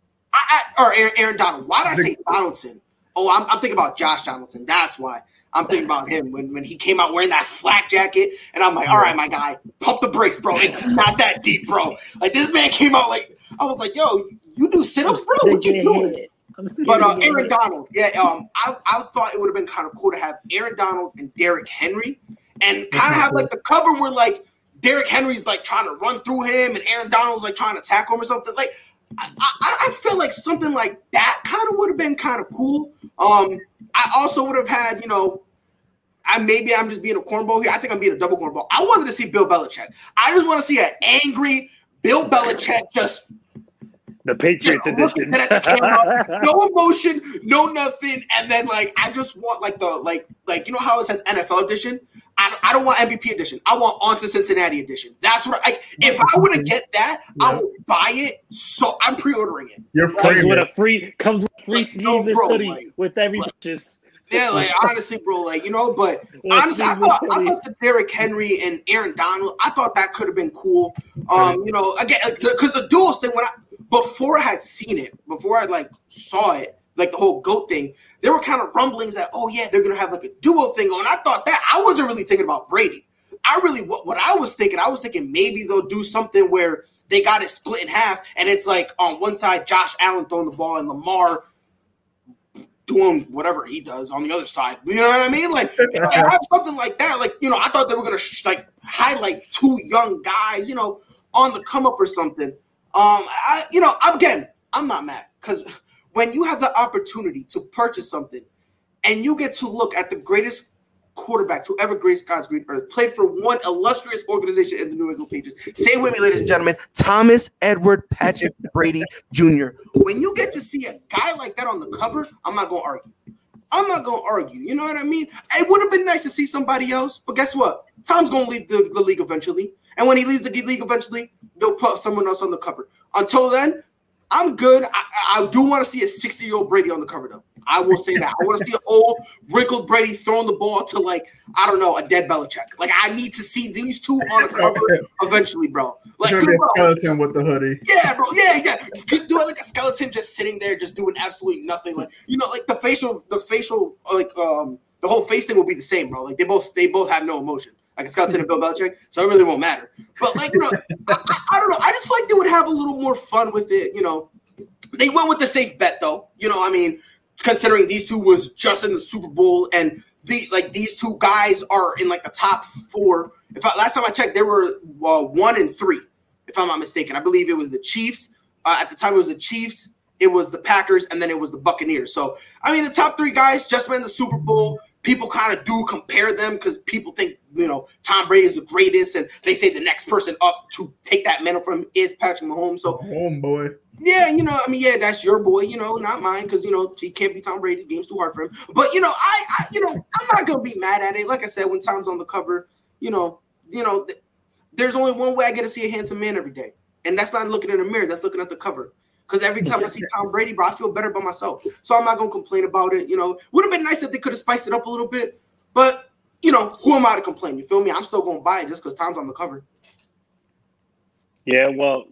Aaron Donald. Why did I say Donaldson? Oh, I'm thinking about Josh Donaldson. That's why I'm thinking about him when he came out wearing that flak jacket. And I'm like, all right, my guy, pump the brakes, bro. It's not that deep, bro. Like this man came out like I was like, yo, you do sit-ups, bro? What you doing? But Aaron Donald, yeah, I thought it would have been kind of cool to have Aaron Donald and Derrick Henry, and kind of have like the cover where like Derrick Henry's like trying to run through him, and Aaron Donald's like trying to tackle him or something. Like I feel like something like that kind of would have been kind of cool. I also would have had, you know, I'm just being a cornball here. I think I'm being a double cornball. I wanted to see Bill Belichick. I just want to see an angry Bill Belichick just. The Patriots edition. No emotion, no nothing. And then like I just want like the like you know how it says NFL edition? I don't want MVP edition. I want On to Cincinnati edition. That's what if I were to get that, I would buy it. So I'm pre-ordering it. You're comes with a free sleeveless bro, hoodie with every just. Yeah, like honestly, bro, like but honestly, I thought the Derrick Henry and Aaron Donald, I thought that could have been cool. Again, because the duels thing, before I had seen it, before I like saw it, like the whole GOAT thing, there were kind of rumblings that they're gonna have like a duo thing on. I thought that I wasn't really thinking about Brady. What I was thinking maybe they'll do something where they got it split in half, and it's like on one side Josh Allen throwing the ball and Lamar doing whatever he does on the other side. You know what I mean? Like, have something like that. Like, I thought they were going to highlight two young guys, on the come up or something. I'm not mad because when you have the opportunity to purchase something and you get to look at the greatest quarterback to ever grace God's green earth, played for one illustrious organization in the New England Patriots. Say with me, ladies and gentlemen, Thomas Edward Patrick Brady Jr. When you get to see a guy like that on the cover, I'm not going to argue. You know what I mean? It would have been nice to see somebody else, but guess what? Tom's going to leave the league eventually. And when he leaves the league eventually, they'll put someone else on the cover. Until then, I'm good. I do want to see a 60-year-old Brady on the cover, though. I will say that. I want to see an old, wrinkled Brady throwing the ball to, a dead Belichick. Like, I need to see these two on the cover eventually, bro. Like, it's gonna be a skeleton with the hoodie. Yeah, bro. Yeah. You could do it like a skeleton just sitting there, just doing absolutely nothing. Like, like the facial, the whole face thing will be the same, bro. Like, they both have no emotion. Like a skeleton and Bill Belichick, so it really won't matter. But I don't know. I just feel like they would have a little more fun with it. They went with the safe bet though. Considering these two was just in the Super Bowl and these two guys are in the top four. Last time I checked, there were 1 and 3, if I'm not mistaken. I believe it was the Chiefs. At the time, it was the Chiefs. It was the Packers, and then it was the Buccaneers. So, the top 3 guys just went in the Super Bowl. People kind of do compare them because people think, Tom Brady is the greatest, and they say the next person up to take that mantle from him is Patrick Mahomes. So, homeboy. Yeah, that's your boy, not mine because, he can't be Tom Brady. The game's too hard for him. But, I'm not going to be mad at it. Like I said, when Tom's on the cover, there's only one way I get to see a handsome man every day, and that's not looking in a mirror. That's looking at the cover. Because every time I see Tom Brady, bro, I feel better about myself. So I'm not going to complain about it. Would have been nice if they could have spiced it up a little bit. But, who am I to complain? You feel me? I'm still going to buy it just because Tom's on the cover. Yeah, well,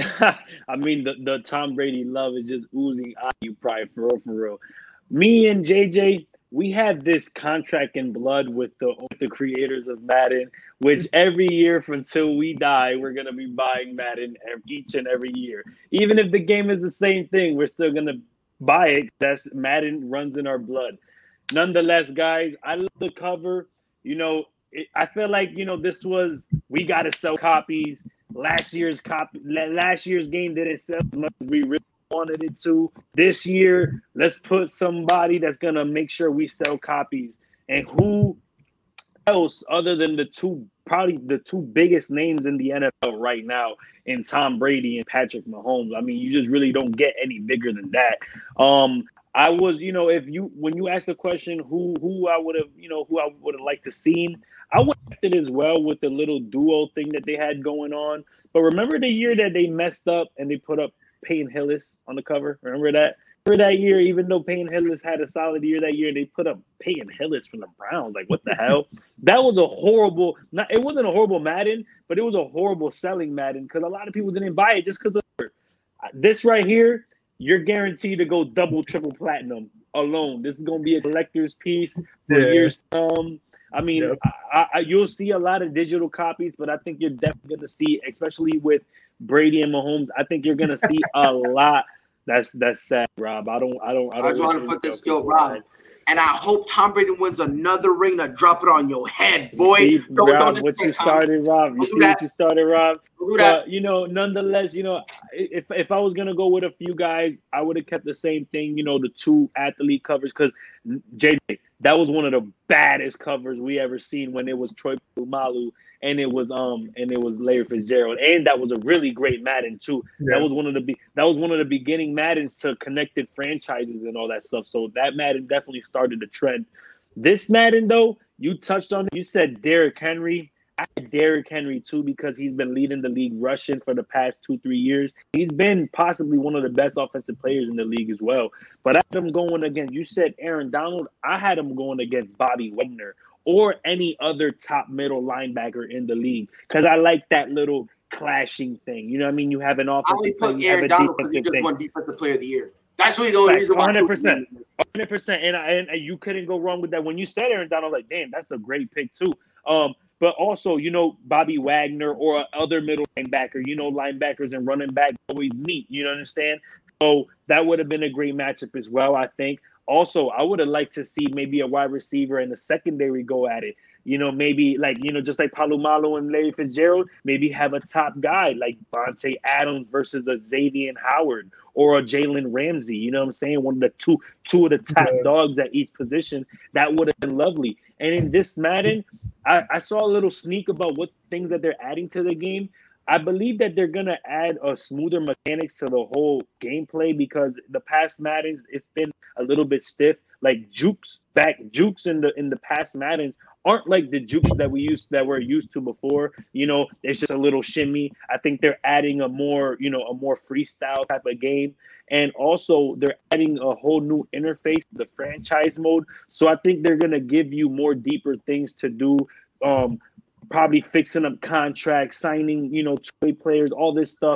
the Tom Brady love is just oozing out you, probably, for real. Me and JJ, we have this contract in blood with the creators of Madden, which every year until we die, we're going to be buying Madden each and every year. Even if the game is the same thing, we're still going to buy it. That's Madden runs in our blood. Nonetheless, guys, I love the cover. I feel like, we got to sell copies. Last year's game didn't sell as much as we really wanted it to. This year, let's put somebody that's gonna make sure we sell copies. And who else other than probably the two biggest names in the NFL right now in Tom Brady and Patrick Mahomes? You just really don't get any bigger than that. I was, when you asked the question who I would have liked to seen, I went it as well with the little duo thing that they had going on. But remember the year that they messed up and they put up Peyton Hillis on the cover? Remember that? Remember that year, even though Peyton Hillis had a solid year that year, they put up Peyton Hillis from the Browns. Like, what the hell? That was a horrible – it wasn't a horrible Madden, but it was a horrible selling Madden because a lot of people didn't buy it just because of this right here. You're guaranteed to go double, triple platinum alone. This is going to be a collector's piece for years to come. You'll see a lot of digital copies, but I think you're definitely going to see, especially with Brady and Mahomes, I think you're going to see a lot. That's sad, Rob. I just want to put this, Rob. And I hope Tom Brady wins another ring to drop it on your head, boy. See, Rob, what you started, Rob. You see what you started, Rob. But, nonetheless, if I was going to go with a few guys, I would have kept the same thing, the 2 athlete covers. Because, JJ, that was one of the baddest covers we ever seen when it was Troy Polamalu and it was Larry Fitzgerald. And that was a really great Madden, too. Yeah. That was one of the beginning Maddens to connected franchises and all that stuff. So that Madden definitely started the trend. This Madden, though, You touched on it. You said Derrick Henry. I had Derrick Henry too because he's been leading the league rushing for the past 2-3 years. He's been possibly one of the best offensive players in the league as well. But I had him going against, you said Aaron Donald. I had him going against Bobby Wagner or any other top middle linebacker in the league because I like that little clashing thing. You know what I mean? You have an I offensive only player, put you have Aaron a Donald because he defensive just thing. won Defensive Player of the Year. That's really the only reason why. 100%. 100%. And you couldn't go wrong with that. When you said Aaron Donald, like, damn, that's a great pick too. But also, you know, Bobby Wagner or other middle linebacker, you know, linebackers and running back always meet, you understand? So that would have been a great matchup as well, I think. Also, I would have liked to see maybe a wide receiver and the secondary go at it. You know, maybe like, you know, just like Palomalo and Larry Fitzgerald, maybe have a top guy like Vontae Adams versus a Xavier Howard or a Jalen Ramsey. You know what I'm saying? One of the two of the top dogs at each position. That would have been lovely. And in this Madden, I saw a little sneak about what things that they're adding to the game. I believe that they're gonna add a smoother mechanics to the whole gameplay because the past Maddens it's been a little bit stiff. Like jukes in the past Maddens aren't like the jukes that we're used to before. You know, it's just a little shimmy. I think they're adding a more freestyle type of game. And also they're adding a whole new interface, the franchise mode. So I think they're gonna give you more deeper things to do. Probably fixing up contracts, signing, you know, two-way players, all this stuff.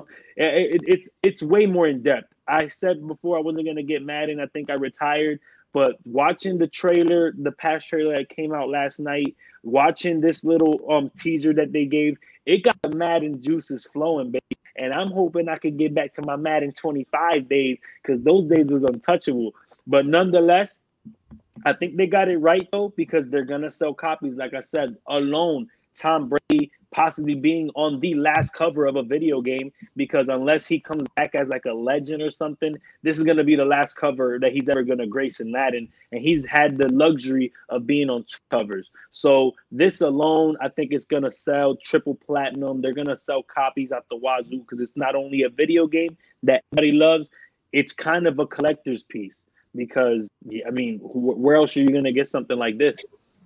It's way more in depth. I said before I wasn't gonna get Madden. I think I retired. But watching the trailer, the past trailer that came out last night, watching this little teaser that they gave, it got the Madden juices flowing, baby. And I'm hoping I could get back to my Madden 25 days because those days was untouchable. But nonetheless, I think they got it right, though, because they're going to sell copies, like I said, alone. Tom Brady possibly being on the last cover of a video game because unless he comes back as like a legend or something, this is going to be the last cover that he's ever going to grace in Madden. And he's had the luxury of being on 2 covers. So this alone, I think it's going to sell triple platinum. They're going to sell copies out the wazoo because it's not only a video game that everybody loves, it's kind of a collector's piece because, I mean, where else are you going to get something like this?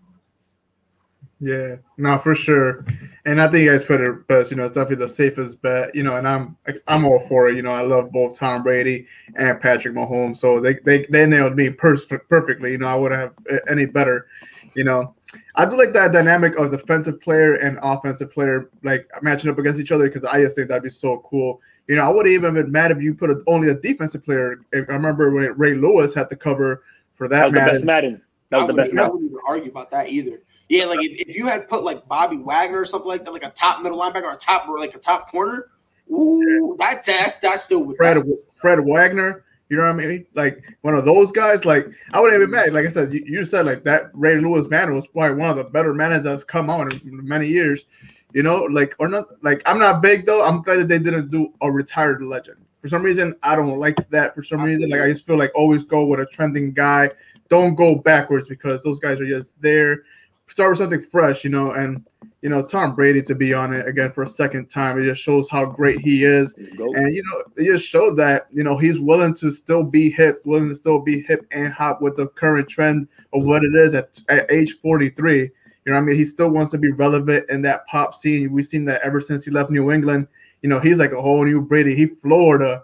Yeah, no, for sure. And I think you guys put it best. You know, it's definitely the safest bet. You know, and I'm all for it. You know, I love both Tom Brady and Patrick Mahomes. So they nailed me perfectly. You know, I wouldn't have any better. You know, I do like that dynamic of defensive player and offensive player like matching up against each other because I just think that'd be so cool. You know, I would have even been mad if you put only a defensive player. I remember when Ray Lewis had to cover for that. That was the best Madden. That was the best Madden. I wouldn't even argue about that either. Yeah, like if you had put like Bobby Wagner or something like that, like a top middle linebacker or a top corner, ooh, that's still with Fred Wagner. You know what I mean? Like one of those guys. Like I wouldn't even mad. Like I said, you said like that Ray Lewis man was probably one of the better Manners that's come out in many years. You know, like or not. Like I'm not big though. I'm glad that they didn't do a retired legend. For some reason, I don't like that. For some reason, like I just feel like always go with a trending guy. Don't go backwards because those guys are just there. Start with something fresh, you know, and you know Tom Brady to be on it again for a second time. It just shows how great he is, and you know it just showed that you know he's willing to still be hip and hot with the current trend of what it is at age 43. You know, what I mean, he still wants to be relevant in that pop scene. We've seen that ever since he left New England. You know, he's like a whole new Brady. He Florida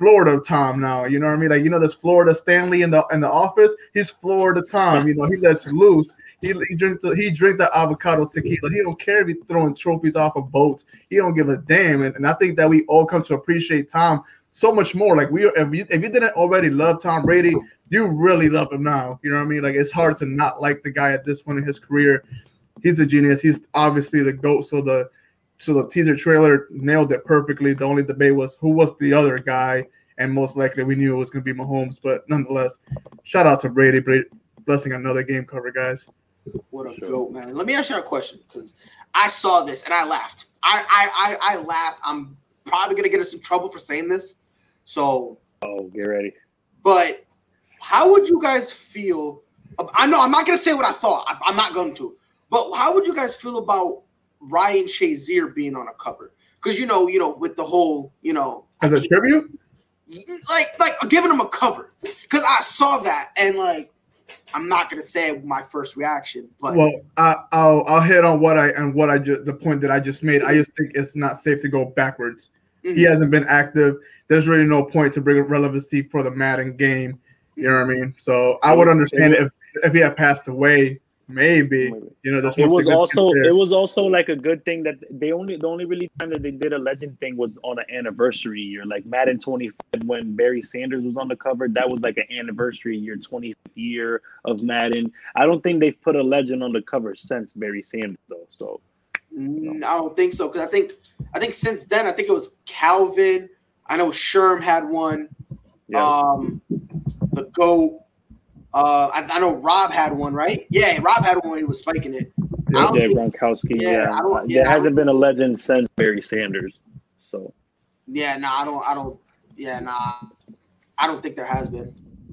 Tom now. You know what I mean? Like you know, this Florida Stanley in the office. He's Florida Tom. You know, he lets loose. He drinks the avocado tequila. He don't care if he's throwing trophies off of boats. He don't give a damn. And I think that we all come to appreciate Tom so much more. Like if you didn't already love Tom Brady, you really love him now. You know what I mean? Like it's hard to not like the guy at this point in his career. He's a genius. He's obviously the GOAT. So the teaser trailer nailed it perfectly. The only debate was who was the other guy, and most likely we knew it was going to be Mahomes. But nonetheless, shout out to Brady blessing another game cover, guys. What a GOAT, man. Let me ask you a question because I saw this and I laughed. I laughed. I'm probably going to get us in trouble for saying this. So. Oh, get ready. But how would you guys feel? I know I'm not going to say what I thought. I'm not going to. But how would you guys feel about Ryan Shazier being on a cover? Because, you know, with the whole, you know. As a tribute? Like giving him a cover. Because I saw that and, like, I'm not gonna say my first reaction, but Well, I'll hit on the point that I just made. I just think it's not safe to go backwards. He hasn't been active. There's really no point to bring relevancy for the Madden game. You know what I mean? So I would understand if he had passed away. Maybe there's it was also like a good thing that the only really time that they did a legend thing was on an anniversary year, like Madden 25 when Barry Sanders was on the cover. That was like an anniversary year, 20th year of Madden. I don't think they've put a legend on the cover since Barry Sanders though. So I don't think so, because I think since then I think it was Calvin. I know Sherm had one. Yeah. The GOAT. I know Rob had one, right? Yeah, Rob had one when he was spiking it. Yeah, Gronkowski. There hasn't been a legend since Barry Sanders. So. Yeah, I don't think there has been.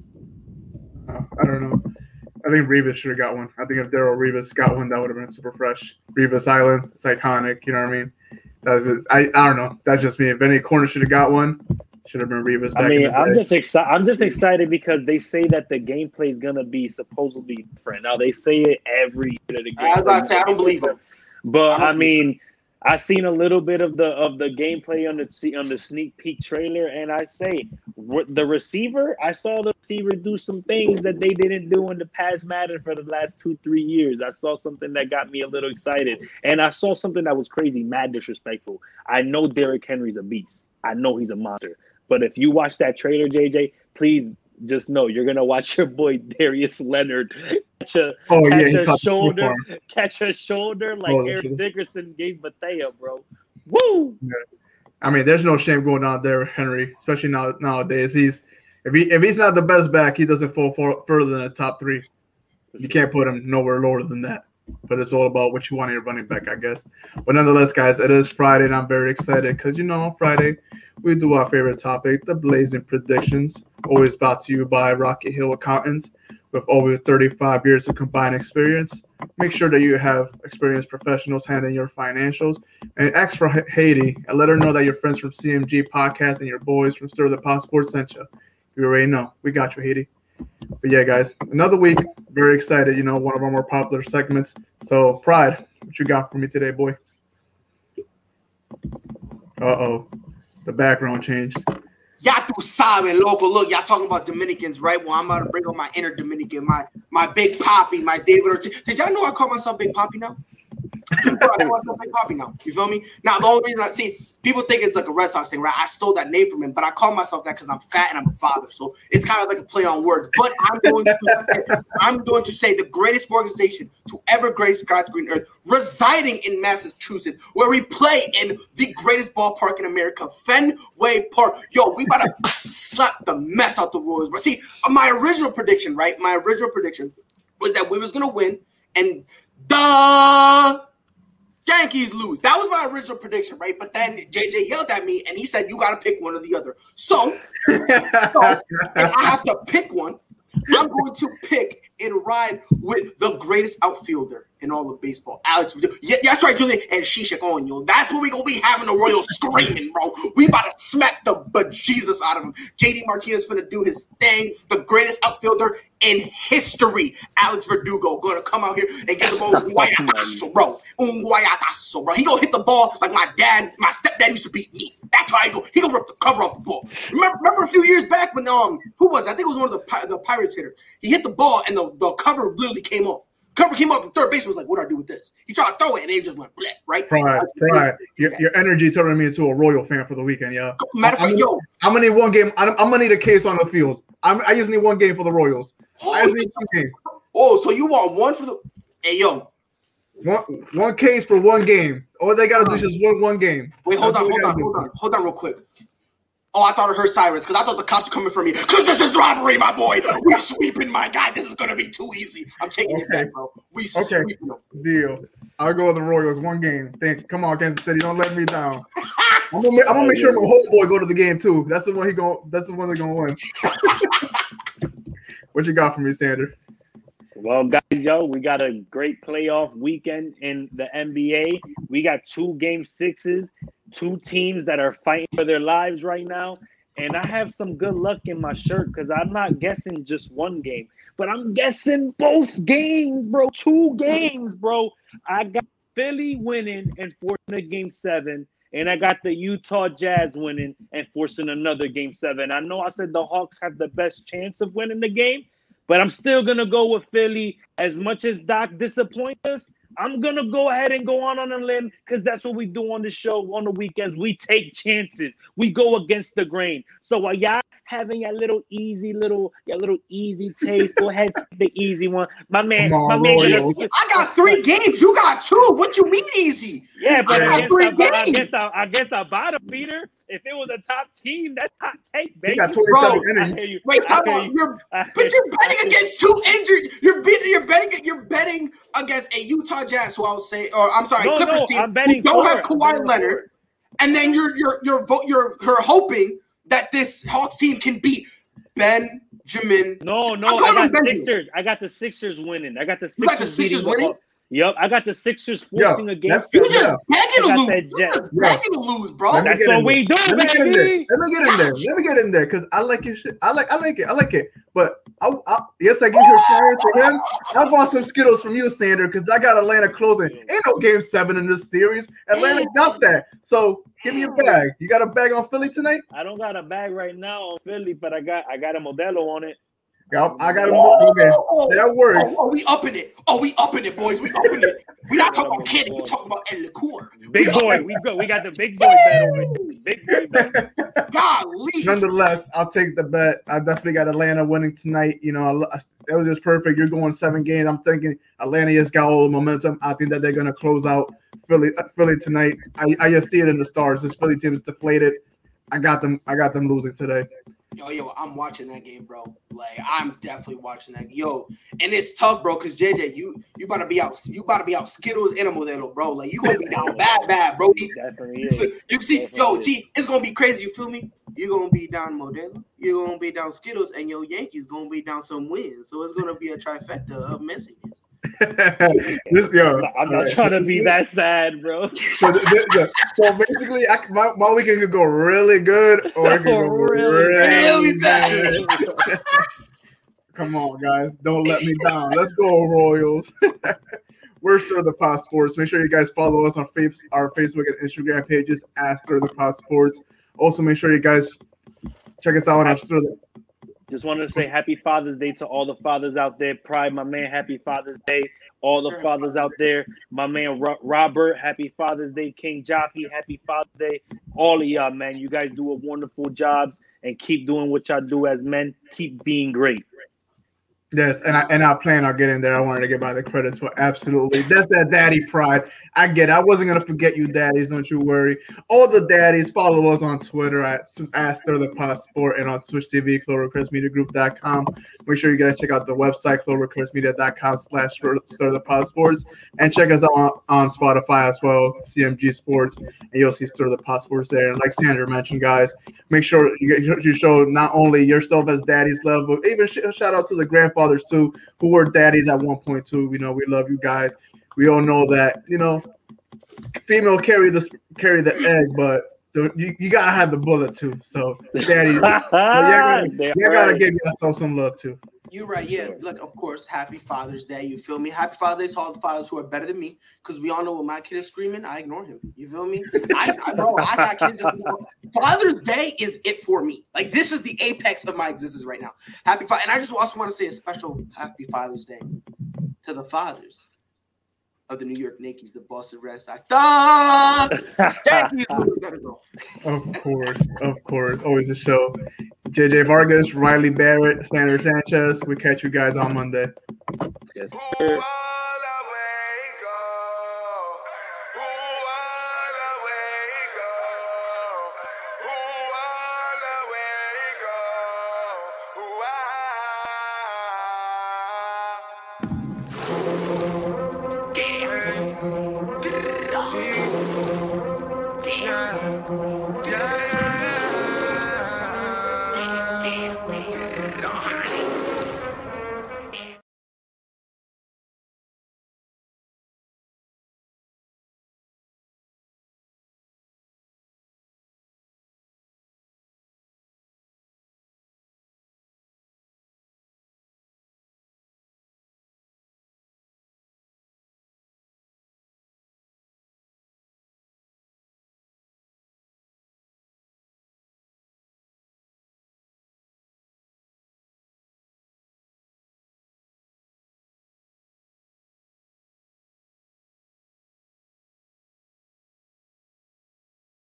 I don't know. I think Revis should have got one. I think if Darrelle Revis got one, that would have been super fresh. Revis Island, it's iconic. You know what I mean? I don't know. That's just me. If any corner should have got one, should have been Revis. I'm just excited because they say that the gameplay is gonna be supposedly different. Now they say it every year. I was about to say I don't believe it, but I seen a little bit of the gameplay on the sneak peek trailer, and I say the receiver. I saw the receiver do some things that they didn't do in the past Madden for the last 2-3 years. I saw something that got me a little excited, and I saw something that was crazy, mad disrespectful. I know Derrick Henry's a beast. I know he's a monster. But if you watch that trailer, JJ, please just know you're gonna watch your boy Darius Leonard catch a shoulder like Eric Dickerson gave Mateo, bro. Woo! Yeah. I mean, there's no shame going on there, Henry, especially nowadays. If he's not the best back, he doesn't fall further than the top 3. You can't put him nowhere lower than that. But it's all about what you want in your running back, I guess. But nonetheless, guys, it is Friday, and I'm very excited because, on Friday, we do our favorite topic, the Blazing Predictions, always brought to you by Rocky Hill Accountants with over 35 years of combined experience. Make sure that you have experienced professionals handling your financials. And ask for Haiti and let her know that your friends from CMG Podcast and your boys from Stir the Pot Sports sent you. You already know. We got you, Haiti. But yeah, guys, another week. Very excited. One of our more popular segments. So, Pride, what you got for me today, boy? Uh-oh. The background changed. Y'all do saben, local. Look, y'all talking about Dominicans, right? Well, I'm about to bring up my inner Dominican, my Big Papi, my David Ortiz. Did y'all know I call myself Big Papi now? I call myself Big Papi now. You feel me? Now, the only reason people think it's like a Red Sox thing, right? I stole that name from him, but I call myself that because I'm fat and I'm a father. So it's kind of like a play on words. But I'm going to say the greatest organization to ever grace God's green earth, residing in Massachusetts, where we play in the greatest ballpark in America, Fenway Park. Yo, we about to slap the mess out the Royals. But see, my original prediction, right? My original prediction was that we was going to win, and Yankees lose. That was my original prediction, right? But then JJ yelled at me, and he said, you got to pick one or the other. So if I have to pick one, I'm going to pick and ride with the greatest outfielder in all of baseball, Alex Verdugo. Yeah, that's right, Julian. And Shisha on, yo. That's what we going to be having the Royals screaming, bro. We about to smack the bejesus out of him. JD Martinez finna do his thing. The greatest outfielder in history, Alex Verdugo, going to come out here and get the ball. Un guayatazo, bro. He going to hit the ball like my stepdad used to beat me. That's how he go. He going to rip the cover off the ball. Remember a few years back when, who was it? I think it was one of the Pirates hitter. He hit the ball and the cover literally came off. Cover came up, the third baseman was like, what do I do with this? He tried to throw it, and it just went bleh, right? Pride. Your energy turning me into a Royal fan for the weekend, yeah. Matter of fact, yo. I'm going to need one game. I'm going to need a case on the field. I just need one game for the Royals. So you want one for the – hey, yo. One case for one game. All they got to do is just win one game. Wait, hold on real quick. Oh, I thought I heard sirens because I thought the cops were coming for me. Because this is robbery, my boy. We're sweeping, my guy. This is going to be too easy. I'm taking it back, bro. Sweeping them. Deal. I'll go with the Royals. One game. Thanks. Come on, Kansas City. Don't let me down. I'm gonna make sure my whole boy go to the game too. That's the one that's the one they're gonna win. What you got for me, Sander? Well, guys, we got a great playoff weekend in the NBA. We got 2 Game 6s, 2 teams that are fighting for their lives right now. and I have some good luck in my shirt because I'm not guessing just one game, but I'm guessing both games, bro. 2 games, bro. I got Philly winning and forcing a game 7. And I got the Utah Jazz winning and forcing another game 7. I know I said the Hawks have the best chance of winning the game, but I'm still going to go with Philly. As much as Doc disappoints us, I'm going to go ahead and go on a limb because that's what we do on the show on the weekends. We take chances. We go against the grain. So while y'all having your little easy taste, go ahead and take the easy one. My man. I got 3 games. You got 2. What you mean easy? Yeah, but I got 3 games. I guess a bottom feeder. If it was a top team, that's hot take, baby. You got 27 innings. Wait, but you're betting against 2 injuries. You're betting against a Utah Jazz, who I'll say, or I'm sorry, Clippers team. I'm betting who don't have Kawhi Leonard, and then you're hoping that this Hawks team can beat Benjamin. No, I got Sixers. I got the Sixers winning. I got the Sixers. You got the Sixers winning? Yep, I got the Sixers forcing a game. You just begging to lose. You just begging to lose, bro. That's what we do, baby. Let me get in there because I like your shit. I like it. But yes, I give you a share to him. I bought some Skittles from you, Sander, because I got Atlanta closing. Ain't no game 7 in this series. Atlanta got that. So give me a bag. You got a bag on Philly tonight? I don't got a bag right now on Philly, but I got a Modelo on it. I got him. Okay, that works. Oh, we upping it, boys. We upping it. We not talking about candy. We talking about El Liqueur. Big boy. We got the big boy bet over here. Big boy bet. Golly. Nonetheless, I'll take the bet. I definitely got Atlanta winning tonight. You know, it was just perfect. You're going 7 games. I'm thinking Atlanta just got all the momentum. I think that they're going to close out Philly tonight. I just see it in the stars. This Philly team is deflated. I got them losing today. Yo, I'm watching that game, bro. Like, I'm definitely watching that. Yo, and it's tough, bro, because JJ, you about to be out. You about to be out Skittles and a Modelo, bro. Like, you gonna be down bad, bro. You see, it's gonna be crazy. You feel me? You're gonna be down Modelo. You're gonna be down Skittles, and your Yankees gonna be down some wins. So it's gonna be a trifecta of messiness. I'm not trying to be that sad, bro. So basically, my weekend could go really good or it could go really bad. Come on, guys. Don't let me down. Let's go, Royals. We're Stir the Pot Sports. Make sure you guys follow us on our Facebook and Instagram pages at Stir the Pot Sports. Also, make sure you guys check us out on our Stir the Just wanted to say Happy Father's Day to all the fathers out there. Pride, my man, Happy Father's Day. All the fathers out there. My man, Robert, Happy Father's Day. King Joffy, Happy Father's Day. All of y'all, man. You guys do a wonderful job and keep doing what y'all do as men. Keep being great. Yes, and I plan on getting there. I wanted to give out the credits, but absolutely. That's that daddy pride. I get it. I wasn't going to forget you daddies. Don't you worry. All the daddies, follow us on Twitter at Stir the Pot Sport and on Twitch TV, CloverCrestMediaGroup.com. Make sure you guys check out the website, CloverCrestMedia.com/Stir the Pot Sports. And check us out on Spotify as well, CMG Sports. And you'll see Stir the Pot Sports there. And like Sandra mentioned, guys, make sure you show not only yourself as daddy's love, but even shout out to the grandfathers too, who were daddies at one point too. We love you guys. We all know that, female carry the egg, but you gotta have the bullet too. So daddies, you gotta give yourself some love too. You're right. Yeah. Look, of course, Happy Father's Day. You feel me? Happy Father's Day to all the fathers who are better than me, because we all know when my kid is screaming, I ignore him. You feel me? I know I got kids. Father's Day is it for me. Like, this is the apex of my existence right now. Happy Father, and I just also want to say a special Happy Father's Day to the fathers of the New York Yankees, the Boston Red Sox. Yankees. Of course. Always a show. JJ Vargas, Riley Barrett, Sandra Sanchez. We catch you guys on Monday. Yes, sir.